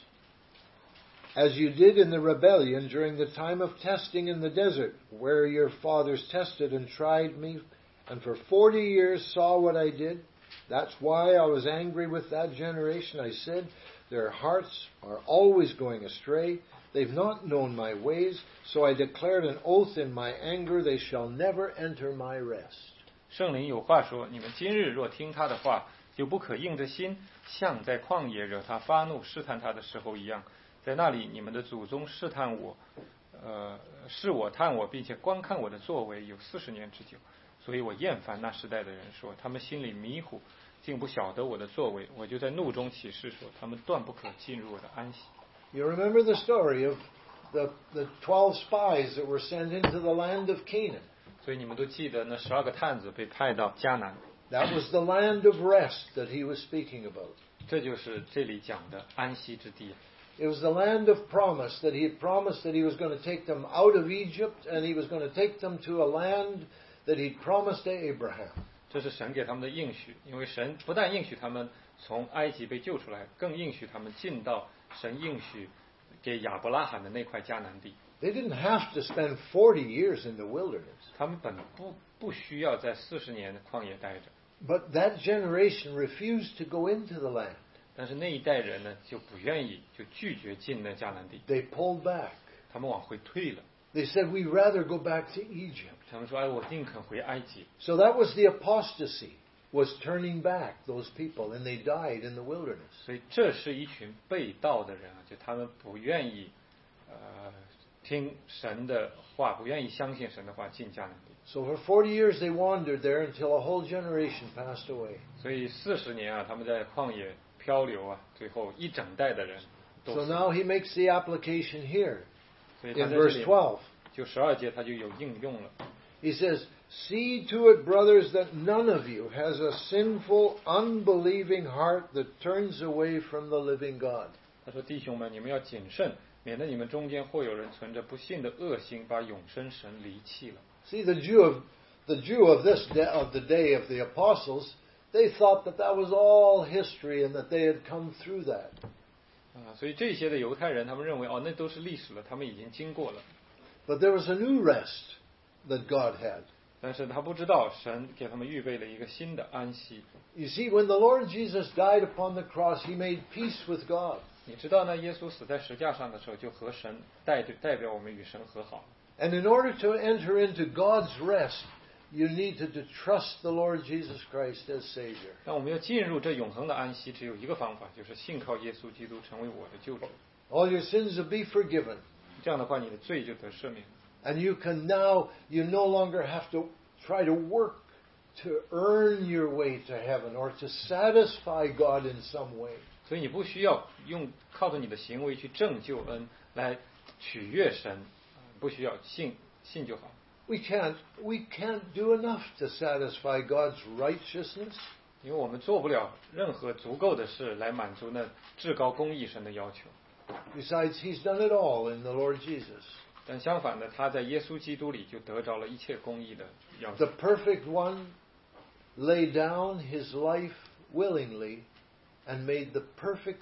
as you did in the rebellion during the time of testing in the desert, where your fathers tested and tried me, and for 40 years saw what I did. That's why I was angry with that generation. I said, their hearts are always going astray. They've not known my ways, so I declared an oath in my anger, they shall never enter my rest. 圣灵有话说，你们今日若听他的话，就不可硬着心，像在旷野惹他发怒试探他的时候一样。在那里，你们的祖宗试探我，试我探我，并且观看我的作为有40年之久。所以我厌烦那时代的人说，他们心里迷糊，竟不晓得我的作为。我就在怒中起誓说，他们断不可进入我的安息。 You remember the story of the 12 spies that were sent into the land of Canaan. 所以你们都记得那12个探子被派到迦南。 That was the land of rest that he was speaking about. 这就是这里讲的安息之地。 It was the land of promise that he had promised that he was going to take them out of Egypt and he was going to take them to a land that he'd promised to Abraham. 这是神给他们的应许，因为神不但应许他们从埃及被救出来，更应许他们进到神应许给亚伯拉罕的那块迦南地。 They didn't have to spend 40 years in the wilderness. 他们不需要在40年的旷野待着。 But that generation refused to go into the land. 但是那一代人呢，就不愿意，就拒绝进那迦南地。 They pulled back. 他们往回退了。 They said, we'd rather go back to Egypt. 他们说，哎，我宁肯回埃及。 So that was the apostasy, was turning back those people, and they died in the wilderness. 所以这是一群被盗的人啊，就他们不愿意听神的话，不愿意相信神的话，进迦南地。 So for 40 years they wandered there until a whole generation passed away. 所以40年啊，他们在旷野漂流啊，最后一整代的人都 So 死。 now he makes the application here 所以他 in 在这 verse 里 12. 就12节他就有应用了。 He says, see to it, brothers, that none of you has a sinful, unbelieving heart that turns away from the living God. 他说：“弟兄们，你们要谨慎，免得你们中间或有人存着不信的恶心，把永生神离弃了。” See, the Jew of the day of the apostles, they thought that was all history and that they had come through that. 所以这些的犹太人，他们认为那都是历史了，他们已经经过了。 But there was a new rest that God had. 但是他不知道神给他们预备了一个新的安息。 You see, when the Lord Jesus died upon the cross, he made peace with God. 你知道呢？耶稣死在石架上的时候，就和神代表我们与神和好。 And in order to enter into God's rest, you need to trust the Lord Jesus Christ as Savior. 但我们要进入这永恒的安息，只有一个方法，就是信靠耶稣基督成为我的救主。 All your sins will be forgiven. 这样的话，你的罪就得赦免。 And you no longer have to try to work to earn your way to heaven or to satisfy God in some way. 所以你不需要靠着你的行为去挣救恩来取悦神，不需要信就好。 We can't do enough to satisfy God's righteousness. 因为我们做不了任何足够的事来满足那至高公义神的要求。 Besides, He's done it all in the Lord Jesus. 但相反的，他在耶稣基督里就得着了一切公义的要求。 The perfect one laid down His life willingly and made the perfect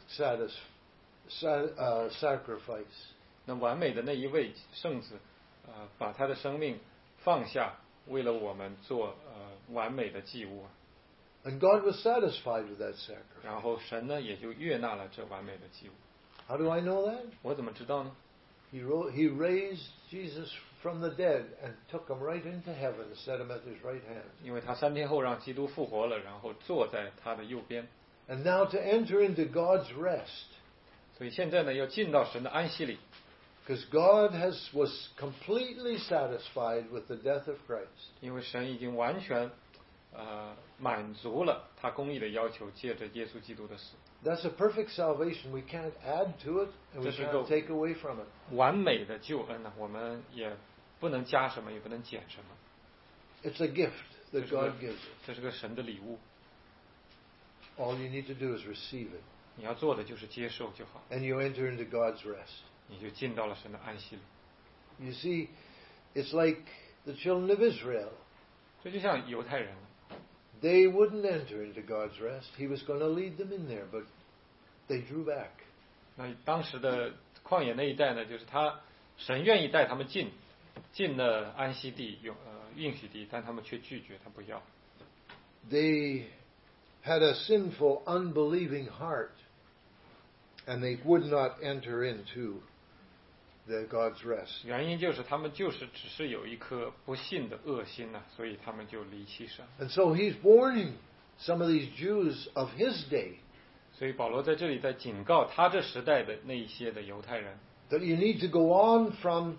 sacrifice. 那完美的那一位圣子，把他的生命放下，为了我们做完美的祭物。 And God was satisfied with that sacrifice. 然后神呢也就悦纳了这完美的祭物。 How do I know that? 我怎么知道呢？ He raised Jesus from the dead and took him right into heaven and set him at his right hand. 因为他3天后让基督复活了，然后坐在他的右边。 And now to enter into God's rest, 所以现在呢要进到神的安息里， because God was completely satisfied with the death of Christ. 因为神已经完全满足了他公义的要求，借着耶稣基督的死。 That's a perfect salvation. We can't add to it and we can't take away from it. 完美的救恩呢，我们也不能加什么，也不能减什么。 It's a gift that God gives us. 这是个神的礼物， All you need to do is receive it. 你要做的就是接受就好， And you enter into God's rest. 你就进到了神的安息里。 You see, it's like the children of Israel. 这就像犹太人， They wouldn't enter into God's rest. He was going to lead them in there, but they drew back. 那当时的旷野那一带呢，就是神愿意带他们进了安息地，应许地，但他们却拒绝，他不要。 They had a sinful, unbelieving heart, and they would not enter into God's rest. 原因就是他们只是有一颗不信的恶心呐，所以他们就离弃神。 And so he's warning some of these Jews of his day 所以保罗在这里在警告他这时代的那一些的犹太人， that you need to go on from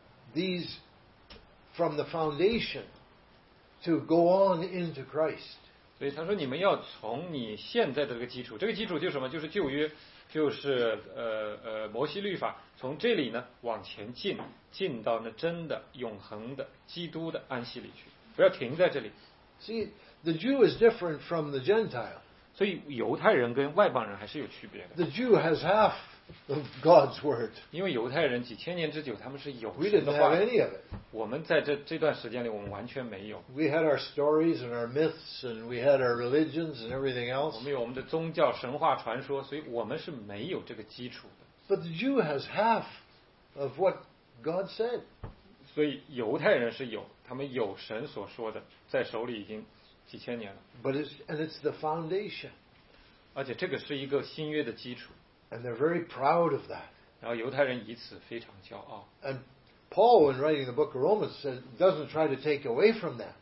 the foundation to go on into Christ. 所以他说你们要从你现在的这个基础，这个基础就是什么？就是旧约，就是摩西律法，从这里呢往前进到那真的永恒的基督的安息里去，不要停在这里。 See, the Jew is different from the Gentile. 所以犹太人跟外邦人还是有区别的， The Jew has half of God's word. 因为犹太人几千年之久，他们是有 We 神 didn't 的 have 话， any of it. 我们在这段时间里，我们完全没有。 We had our stories and our myths and we had our religions and everything 我 else. 们有我们的宗教神话传说，所以我们是没有这个基础的。 But the Jew has half of what God said. 所以犹太人是有，他们有神所说的，在手里已经几千年了， But it's the foundation. 而且这个是一个新约的基础。 And they're very proud of that. 然后犹太人以此非常骄傲。 And Paul, when writing the book of Romans, doesn't try to take away from that.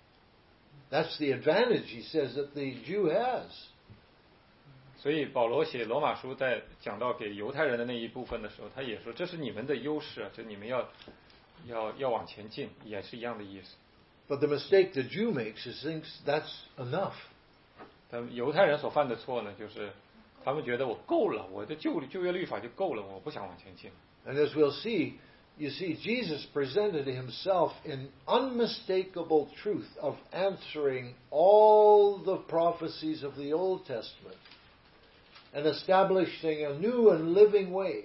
That's the advantage, he says, that the Jew has. 所以保罗写罗马书在讲到给犹太人的那一部分的时候，他也说这是你们的优势啊，这你们要往前进，也是一样的意思。 But the mistake the Jew makes is thinks that's enough. 但犹太人所犯的错呢，就是他们觉得我够了，我的旧约律法就够了，我不想往前进。 And as we'll see, you see, Jesus presented himself in unmistakable truth of answering all the prophecies of the Old Testament and establishing a new and living way.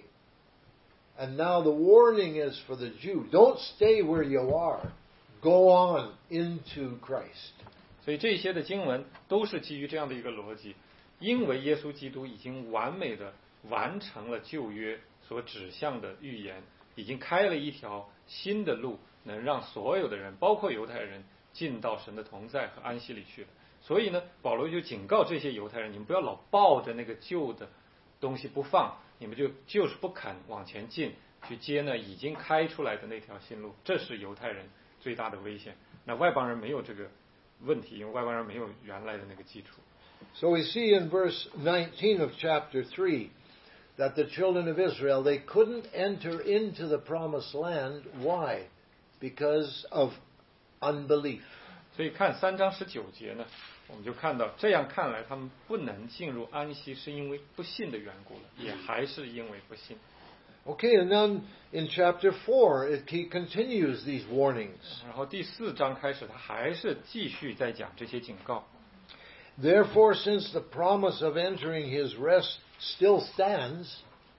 And now the warning is for the Jew, don't stay where you are. Go on into Christ. 所以这些的经文都是基于这样的一个逻辑，因为耶稣基督已经完美的完成了旧约所指向的预言，已经开了一条新的路，能让所有的人，包括犹太人， 进到神的同在和安息里去了。所以呢，保罗就警告这些犹太人，你们不要老抱着那个旧的东西不放，你们就是不肯往前进，去接呢已经开出来的那条新路，这是犹太人最大的危险。那外邦人没有这个问题，因为外邦人没有原来的那个基础。 So we see in verse 19 of chapter 3 that the children of Israel, they couldn't enter into the promised land. Why? Because of unbelief. 所以看3章19节呢，我们就看到这样看来他们不能进入安息，是因为不信的缘故了，也还是因为不信。 Okay, and then in chapter 4, he continues these warnings. 然后第4章开始，他还是继续在讲这些警告。 Therefore, since the promise of entering his rest still stands,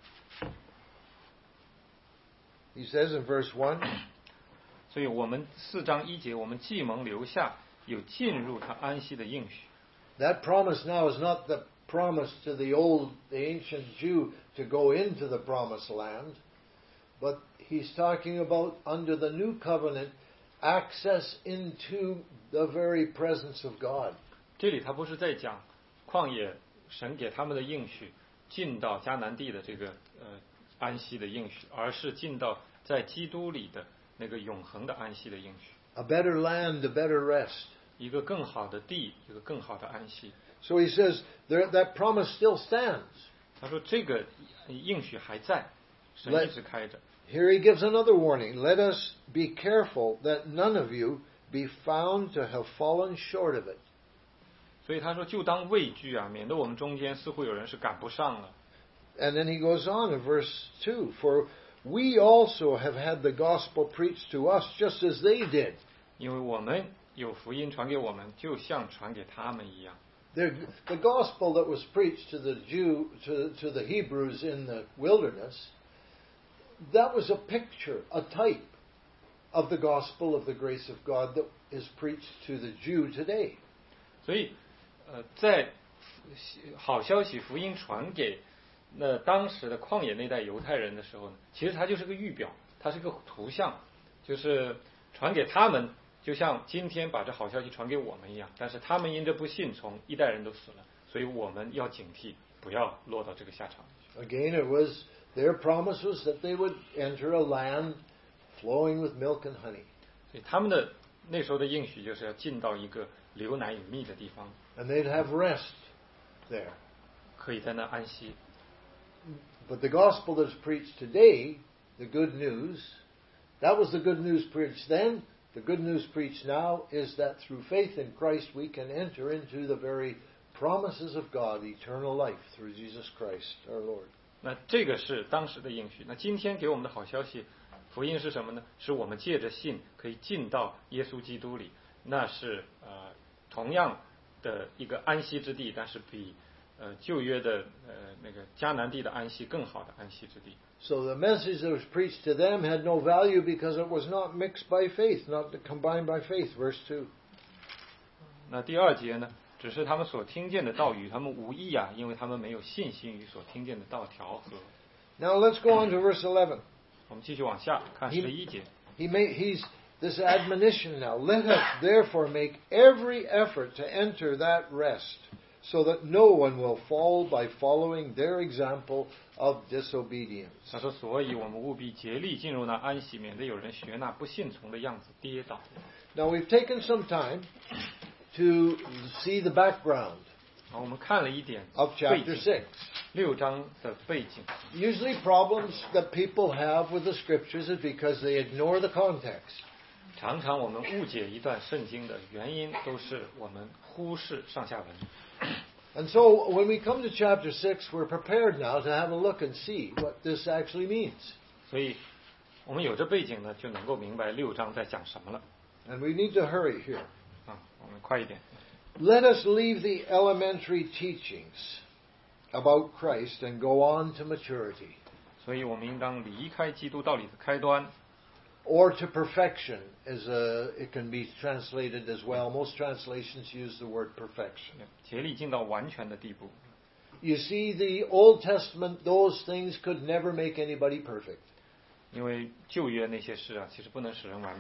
he says in verse 1, 所以我们4章1节，我们既蒙留下，有进入他安息的应许。 that promise now is not the promise to the ancient Jew to go into the promised land, but he's talking about under the new covenant access into the very presence of God. 这里他不是在讲旷野神给他们的应许，进到迦南地的这个安息的应许，而是进到在基督里的那个永恒的安息的应许。 A better land, a better rest. 一个更好的地，一个更好的安息。 So he says that promise still stands. 他说这个应许还在，神一直开着。 Here he gives another warning. Let us be careful that none of you be found to have fallen short of it. 所以他说就当畏惧啊，免得我们中间似乎有人是赶不上了。 And then he goes on in verse 2, For we also have had the gospel preached to us just as they did. 因为我们有福音传给我们，就像传给他们一样。 The gospel that was preached to the to the Hebrews in the wilderness, that was a picture, a type of the gospel of the grace of God that is preached to the Jew today. 所以，在好消息福音传给那当时的旷野那代犹太人的时候呢，其实它就是个预表，它是个图像，就是传给他们。就像今天把这好消息传给我们一样，但是他们因着不信，从一代人都死了，所以我们要警惕，不要落到这个下场。 Again, it was their promise was that they would enter a land flowing with milk and honey. 所以他们的那时候的应许就是要进到一个流奶与蜜的地方， And they'd have rest there. 可以在那安息。 But the gospel that's preached today, the good news, that was the good news preached then. The good news preached now is that through faith in Christ we can enter into the very promises of God, eternal life through Jesus Christ our Lord. 那这个是当时的应许。那今天给我们的好消息，福音是什么呢？是我们借着信可以进到耶稣基督里，那是同样的一个安息之地，但是比旧约的那个迦南地的安息更好的安息之地。 So the message that was preached to them had no value because it was not mixed by faith, not combined by faith. Verse 2. 那第2节呢，只是他们所听见的道与他们无益啊，因为他们没有信心与所听见的道调和。 Now let's go on to verse 11. 我们继续往下看11节。 He's this admonition now. Let us therefore make every effort to enter that rest, so that no one will fall by following their example of disobedience. 他说：“所以我们务必竭力进入那安息，免得有人学那不信从的样子跌倒。” Now we've taken some time to see the background 好，我们看了一点 of 背 chapter 景 6. ，6章的背景。 Usually problems that people have with the scriptures is because they ignore the context. 常常我们误解一段圣经的原因，都是我们忽视上下文。 And so when we come to chapter 6, we're prepared now to have a look and see what this actually means. 所以，我们有这背景呢，就能够明白6章在讲什么了。 And we need to hurry here. 我们快一点。 Let us leave the elementary teachings about Christ and go on to maturity. 所以我们应当离开基督道理的开端。 Or to perfection, it can be translated as well. Most translations use the word perfection. 竭力进到完全的地步。 You see, the Old Testament, those things could never make anybody perfect. 因为旧约那些事啊，其实不能使人完美。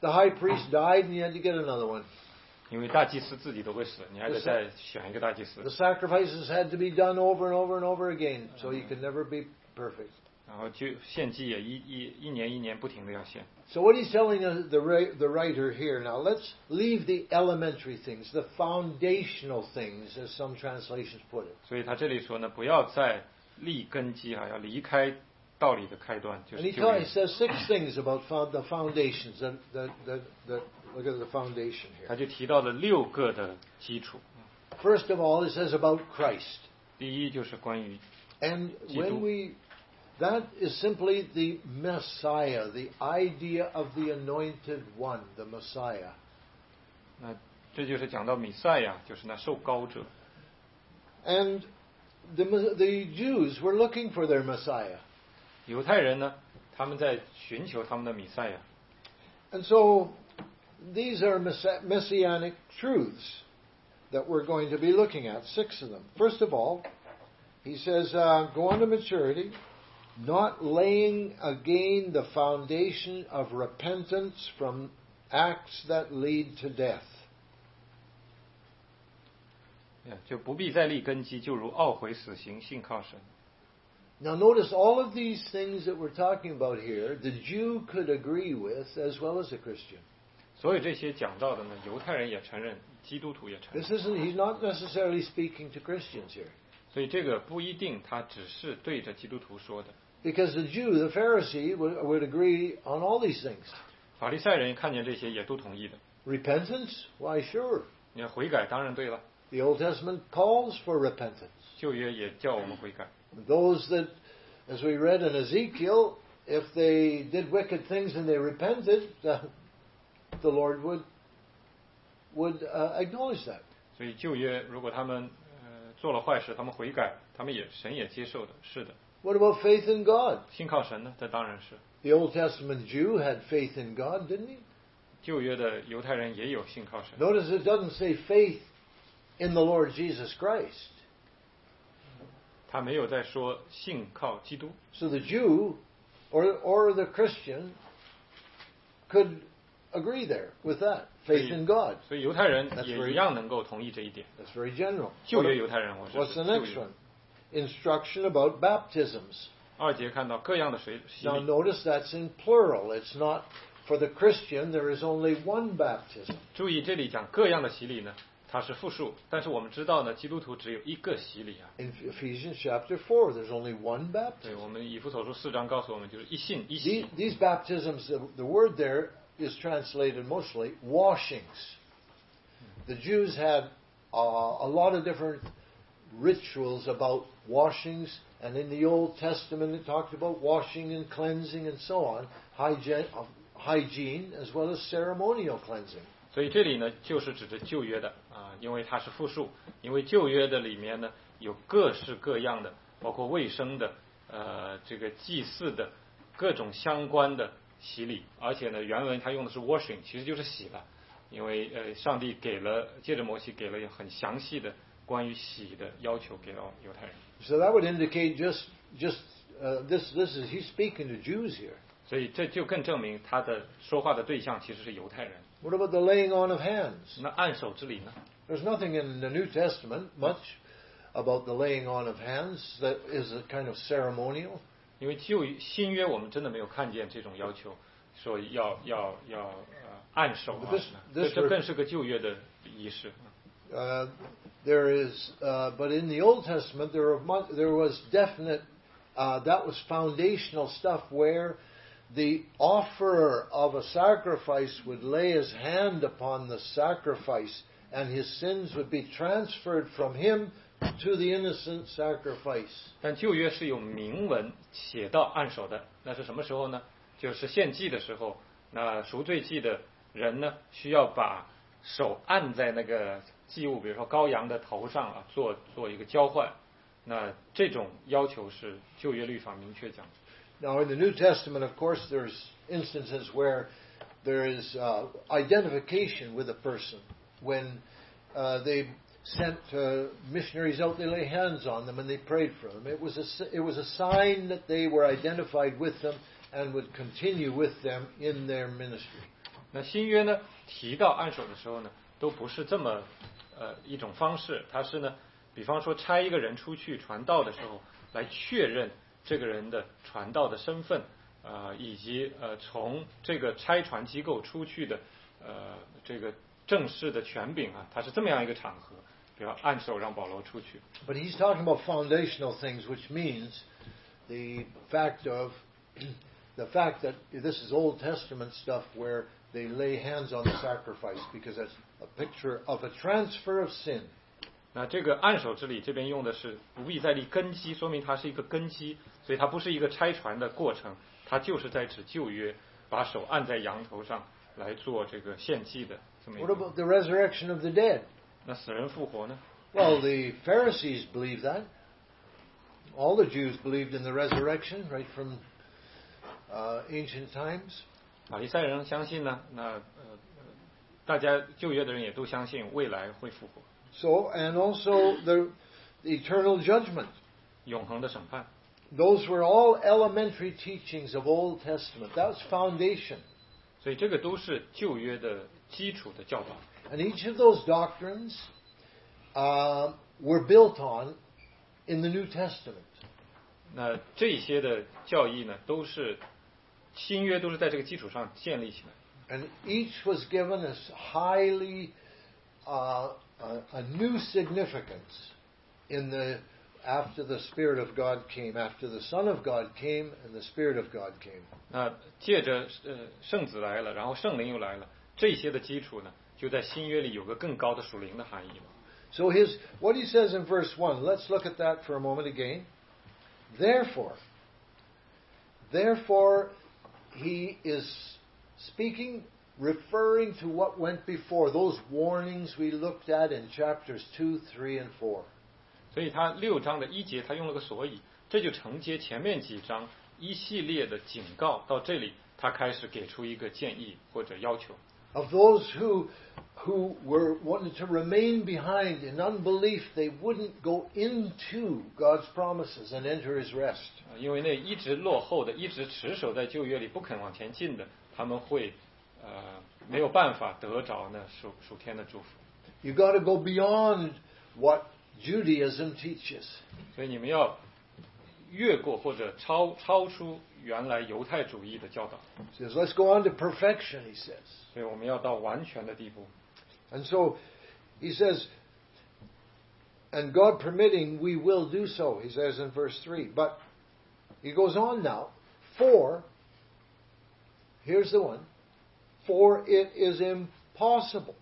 the high priest died and you had to get another one. 因为大祭司自己都会死，你还得再选一个大祭司 The。sacrifices had to be done over and over and over again, so you could never be perfect. 然后就献祭也一年一年不停的要献。 So what he's telling us, the writer here, now let's leave the elementary things, the foundational things, as some translations put it. 所以他这里说呢，不要再立根基啊，要离开道理的开端，就 And 是 he 旧约。 says 6 things about the foundations. Look at the foundation 他 here. 就提到了6个的基础。 First of all, it says about Christ. 第一就是关于 And 基督。 that is simply the Messiah, the idea of the anointed one, the Messiah. 那这就是讲到弥赛亚，就是那受膏者。 And the Jews were looking for their Messiah. 犹太人呢，他们在寻求他们的弥赛亚。 And so these are messianic truths that we're going to be looking at, 6 of them. First of all, he says, go on to maturity, not laying again the foundation of repentance from acts that lead to death. 就不必再立根基，就如懊悔死刑，信靠神。 Now notice all of these things that we're talking about here, the Jew could agree with as well as a Christian. 所有这些讲到的呢，犹太人也承认，基督徒也承认。 He's not necessarily speaking to Christians here. 所以这个不一定，他只是对着基督徒说的。 Because the Jew, the Pharisee, would agree on all these things. 法利赛人看见这些也都同意的。 Repentance? Why, sure. 你要悔改，当然对了。 The Old Testament calls for repentance. 旧约也叫我们悔改。 Those that, as we read in Ezekiel, if they did wicked things and they repented, the Lord would acknowledge that. 所以旧约如果他们做了坏事，他们悔改，神也接受的，是的。 What about faith in God? 信靠神呢？这当然是。 The Old Testament Jew had faith in God, didn't he? 旧约的犹太人也有信靠神。 Notice it doesn't say faith in the Lord Jesus Christ. 他没有在说信靠基督。 So the Jew or the Christian could agree there with that. Faith in God. 所以犹太人也一样能够同意这一点。 That's very general. 旧约犹太人，我是 What's 旧 the next 约。 one? Instruction about baptisms. 2节看到各样的洗 Now 礼， notice that's in plural. It's not for the Christian, there is only one baptism. 注意这里讲各样的洗礼呢，它是复数，但是我们知道呢，基督徒只有一个洗礼啊。 In Ephesians chapter 4, there's only one 对， baptism. 我们以弗所书4章告诉我们，就是一信一洗。 These baptisms, the word there is translated mostly washings. The Jews had a lot of different rituals about washings, and in the Old Testament it talked about washing and cleansing and so on, hygiene as well as ceremonial cleansing. 所以这里呢，就是指着旧约的啊，因为它是复数，因为旧约的里面呢有各式各样的，包括卫生的，这个祭祀的各种相关的洗礼，而且呢，原文它用的是 washing， 其实就是洗了，因为上帝借着摩西给了很详细的关于洗的要求给到犹太人。 So that would indicate he's speaking to Jews here. 所以这就更证明他的说话的对象其实是犹太人。 What about the laying on of hands? 那按手之礼呢？ There's nothing in the New Testament much about the laying on of hands that is a kind of ceremonial. 因为新约我们真的没有看见这种要求，说要按手啊，这更是个旧约的仪式。 There is, but in the Old Testament there was definite, that was foundational stuff where the offerer of a sacrifice would lay his hand upon the sacrifice and his sins would be transferred from him to the innocent sacrifice. 但旧约是有明文写到按手的，那是什么时候呢？就是献祭的时候，那赎罪祭的人呢，需要把手按在那个祭物，比如说羔羊的头上啊，做一个交换。那这种要求是旧约律法明确讲的。 Now, in the New Testament, of course, there's instances where there is identification with a person. When they sent missionaries out, they lay hands on them and they prayed for them. It was a sign that they were identified with them and would continue with them in their ministry. 那新约呢提到按手的时候呢，都不是这么一种方式，它是呢，比方说差一个人出去传道的时候，来确认这个人的传道的身份，以及从这个差传机构出去的这个正式的权柄啊，它是这么样一个场合，比如按手让保罗出去。 But he's talking about foundational things, which means the fact that this is Old Testament stuff where they lay hands on the sacrifice, because that's a picture of a transfer of sin. 那这个按手之礼这边用的是不必再立根基，说明它是一个根基，所以它不是一个拆传的过程，它就是在指旧约把手按在羊头上来做这个献祭的这么一 What 个。 about the resurrection of the dead? 那死人复活呢？ Well, the Pharisees believed that. All the Jews believed in the resurrection, right from ancient times. 法利赛人相信呢，那大家旧约的人也都相信未来会复活， So, and also the eternal judgment. 永恒的审判。 Those were all elementary teachings of Old Testament. That's foundation. 所以这个都是旧约的基础的教导。 And each of those doctrines were built on in the New Testament. 那这些的教义呢，都是新约都是在这个基础上建立起来。 And each was given a highly a new significance after the Spirit of God came, after the Son of God came and the Spirit of God came. 那借着圣子来了，然后圣灵又来了，这些的基础呢，就在新约里有个更高的属灵的含义了。 So what he says in verse 1, let's look at that for a moment again. Therefore, he is speaking, referring to what went before, those warnings we looked at in chapters 2, 3, and 4. 所以他6章的1节，他用了个所以，这就承接前面几章一系列的警告，到这里他开始给出一个建议或者要求。 Of those who were wanted to remain behind in unbelief, they wouldn't go into God's promises and enter His rest. 因为那一直落后的、一直持守在旧约里不肯往前进的，他们会没有办法得着那属天的祝福。 You got to go beyond what Judaism teaches. 所以你们要越过或者超出原来犹太主义的教导。 He says, let's go on to perfection, he says. 所以我们要到完全的地步。 And so he says, and God permitting, we will do so, he says in verse 3. But he goes on now, here's the one, for it is impossible.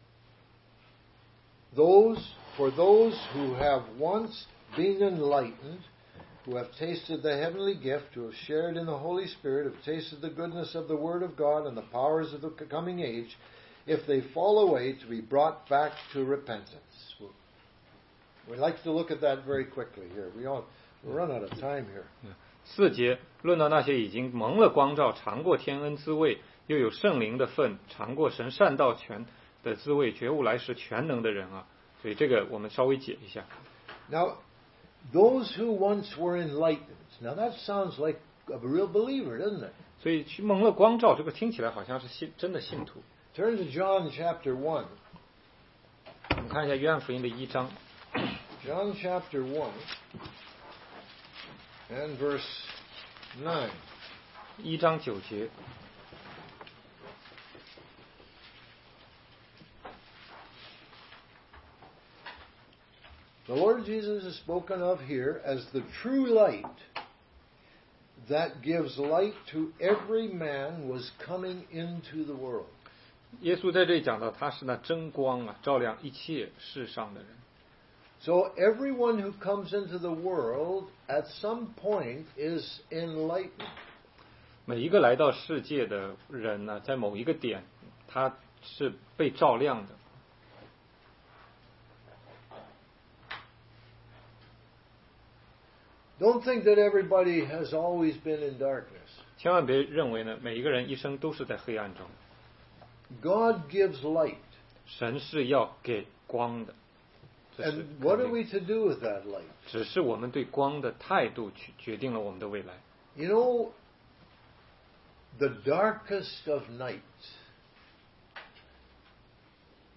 For those who have once been enlightened, who have tasted the heavenly gift, who have shared in the Holy Spirit, have tasted the goodness of the Word of God and the powers of the coming age, if they fall away, to be brought back to repentance. We'd like to look at that very quickly here. We run out of time here. 4节论到那些已经蒙了光照，尝过天恩滋味，又有圣灵的份，尝过神善道全的滋味，觉悟来时全能的人啊。所以这个我们稍微解一下。 Now, those who once were enlightened. Now that sounds like a real believer, doesn't it? 所以去蒙了光照，这个听起来好像是真的信徒。 Turn to John chapter 1. 我们看一下约翰福音的1章。 John chapter 1 and verse 9. 1章9节。 The Lord Jesus is spoken of here as the true light that gives light to every man was coming into the world. 耶稣在这里讲到，他是那真光啊，照亮一切世上的人。 So everyone who comes into the world at some point is enlightened. 每一个来到世界的人呢，在某一个点，他是被照亮的。 Don't think that everybody has always been in darkness. 千万别认为呢，每一个人一生都是在黑暗中。 God gives light. 神是要给光的。 And what are we to do with that light? 只是我们对光的态度决定了我们的未来。 You know, the darkest of nights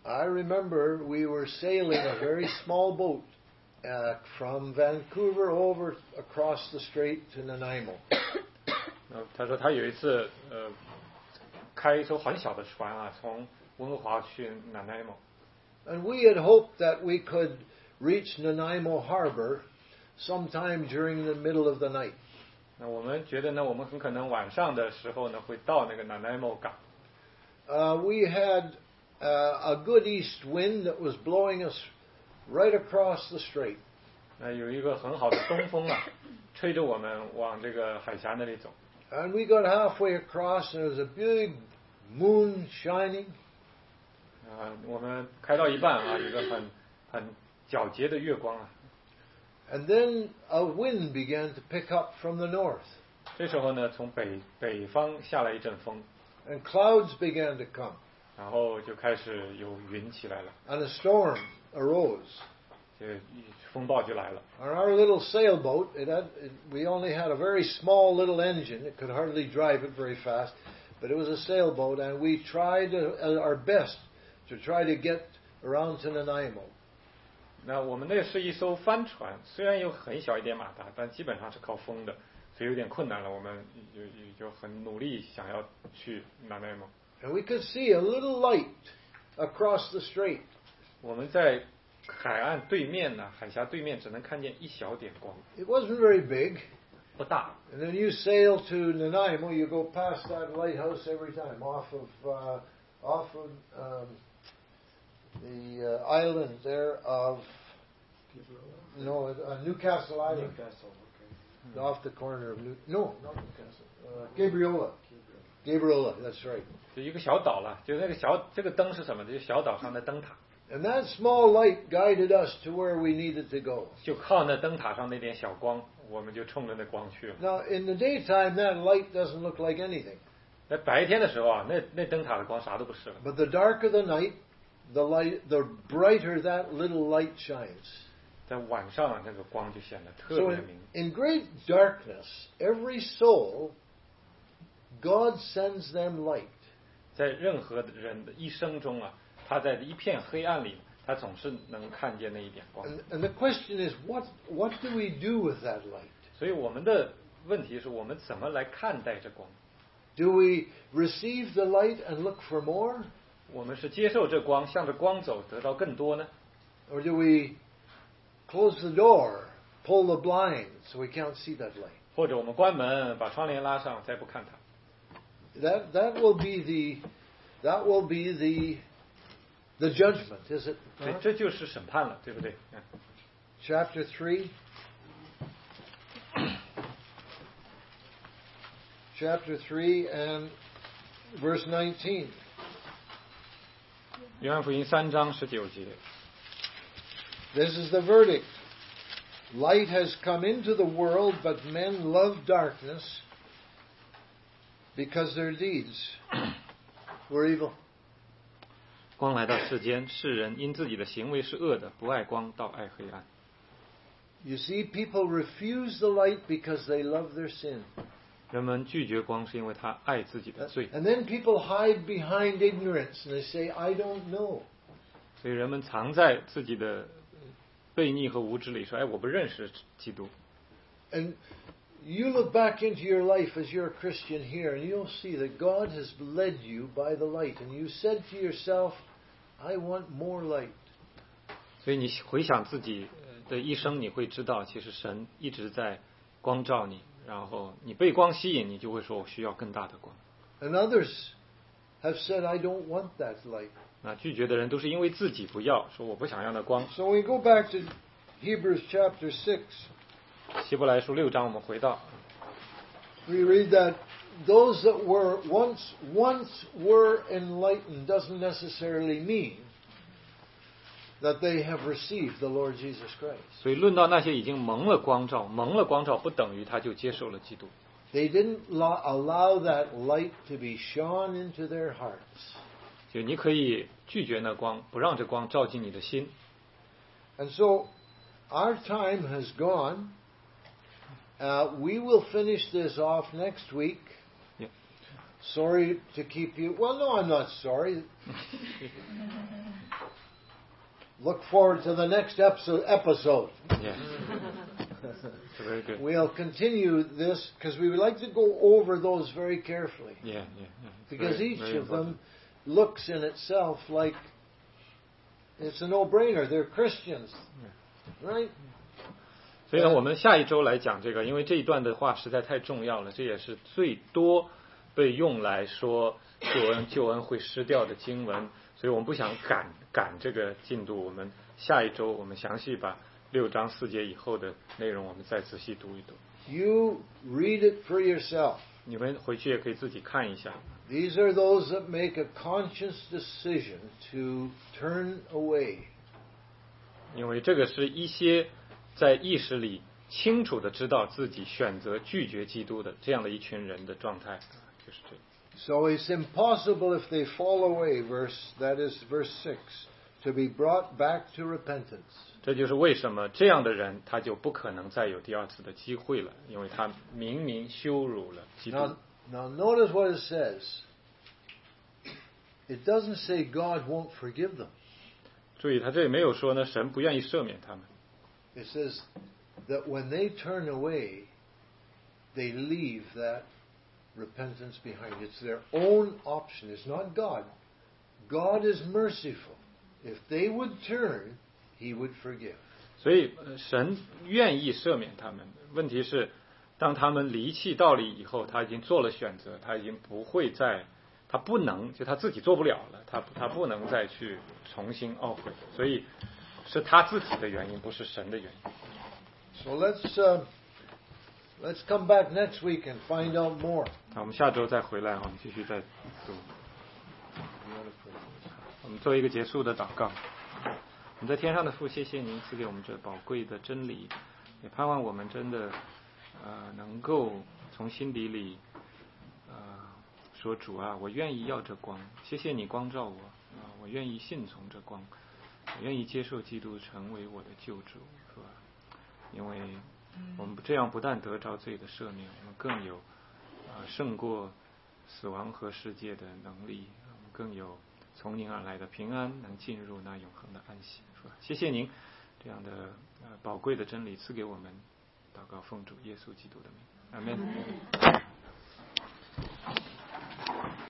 I remember we were sailing a very small boat from Vancouver over across the strait to Nanaimo. 他说他有一次开一艘很小的船啊，从温华去南奈蒙。 And we had hoped that we could reach Nanaimo Harbor sometime during the middle of the night. 那我们觉得呢，我们很可能晚上的时候呢会到那个南奈蒙港。 We had a good east wind that was blowing us right across the strait. 有一个很好的东风啊，吹着我们往这个海峡那里走。 And we got halfway across, and there was a big moon shining. 我们开到一半啊，有一个很皎洁的月光啊。 And then a wind began to pick up from the north. 这时候呢，从北方下来一阵风。 And clouds began to come. 然后就开始有云起来了。 And a storm arose. 就风暴就来了。 On our little sailboat, we only had a very small little engine. It could hardly drive it very fast, but it was a sailboat, and we tried our best to try to get around to Nanaimo. 那我们那是一艘帆船，虽然有很小一点马达，但基本上是靠风的，所以有点困难了。我们就很努力想要去南奈蒙。 And we could see a little light across the strait. 我们在海岸对面呢，海峡对面只能看见一小点光。 It wasn't very big. 不大。 And then you sail to Nanaimo, you go past that lighthouse every time, off of the island there of Newcastle Island. Newcastle, okay. Off the corner of not Newcastle. Gabriola, that's right. 就一个小岛了，就那个这个灯是什么？就是小岛上的灯塔。 And that small light guided us to where we needed to go. 就靠那灯塔上那点小光，我们就冲着那光去了。 Now, in the daytime, that light doesn't look like anything. 在白天的时候啊，那灯塔的光啥都不是了。 But the darker the night, the brighter that little light shines. 在晚上那个光就显得特 So 别明。 in great darkness, every soul, God sends them light. 在任何人的一生中啊，他在一片黑暗里，他总是能看见那一点光。 And the question is, what do we do with that light? 所以我们的问题是我们怎么来看待这光？ Do we receive the light and look for more? 我们是接受这光，向着光走，得到更多呢？ Or do we close the door, pull the blind so we can't see that light? 或者我们关门，把窗帘拉上，再不看它？ That will be the judgment, is it? 所以这就是审判了，对不对 Chapter 3. Chapter 3 and verse 19. 约翰福音3章19节。 This is the verdict. Light has come into the world, but men love darkness because their deeds were evil. 光来到世间，世人因自己的行为是恶的，不爱光，倒爱黑暗。 You see, people refuse the light because they love their sin. 人们拒绝光，是因为他爱自己的罪。 And then people hide behind ignorance and they say, I don't know. 所以人们藏在自己的悖逆和无知里，说：“哎，我不认识基督。” And you look back into your life as you're a Christian here, and you'll see that God has led you by the light. And you said to yourself, I want more light. 所以你回想自己的一生，你会知道，其实神一直在光照你，然后你被光吸引，你就会说：“我需要更大的光。” And others have said, I don't want that light. 那拒绝的人都是因为自己不要，说我不想要那光。 So we go back to Hebrews chapter 6. 希伯来书6章，我们回到 We read that those that were once were enlightened doesn't necessarily mean that they have received the Lord Jesus Christ. 所以论到那些已经蒙了光照不等于他就接受了基督。 They didn't allow that light to be shone into their hearts. 就你可以拒绝那光，不让这光照进你的心。 And so our time has gone. We will finish this off next week. Yeah. Sorry to keep you. Well, no, I'm not sorry. look forward to the next episode. Yes. Very good. We'll continue this because we would like to go over those very carefully. Yeah. Because very, each very of important. them looks in itself like it's a no-brainer. They're Christians, right? 所以呢，我们下一周来讲这个，因为这一段的话实在太重要了，这也是最多被用来说救恩会失掉的经文，所以我们不想赶这个进度。我们下一周我们详细把6章4节以后的内容我们再仔细读一读。 You read it for yourself. 你们回去也可以自己看一下。 These are those that make a conscious decision to turn away. 因为这个是一些在意识里清楚的知道自己选择拒绝基督的这样的一群人的状态，就是这。 So it's impossible if they fall away, that is verse 6, to be brought back to repentance. 这就是为什么这样的人他就不可能再有第二次的机会了，因为他明明羞辱了基督。 Now notice what it says. It doesn't say God won't forgive them. 注意，他这里没有说呢，神不愿意赦免他们。 It says that when they turn away, they leave that repentance behind. It's their own option. It's not God. God is merciful. If they would turn, He would forgive. 所以神愿意赦免他们。问题是，当他们离弃道理以后，他已经做了选择，他已经不会再，他不能，就他自己做不了了，他不能再去重新懊悔，所以是他自己的原因，不是神的原因。 So let's come back next week and find out more. 好，我们下周再回来，我们继续再读。我们做一个结束的祷告。我们在天上的父，谢谢您赐给我们这宝贵的真理，也盼望我们真的能够从心底里说主啊，我愿意要这光，谢谢你光照我我愿意信从这光，我愿意接受基督成为我的救主，是吧？因为我们这样不但得着罪的赦免，我们更有胜过死亡和世界的能力，我们更有从您而来的平安，能进入那永恒的安息，是吧？谢谢您这样的宝贵的真理赐给我们，祷告奉主耶稣基督的名，阿们。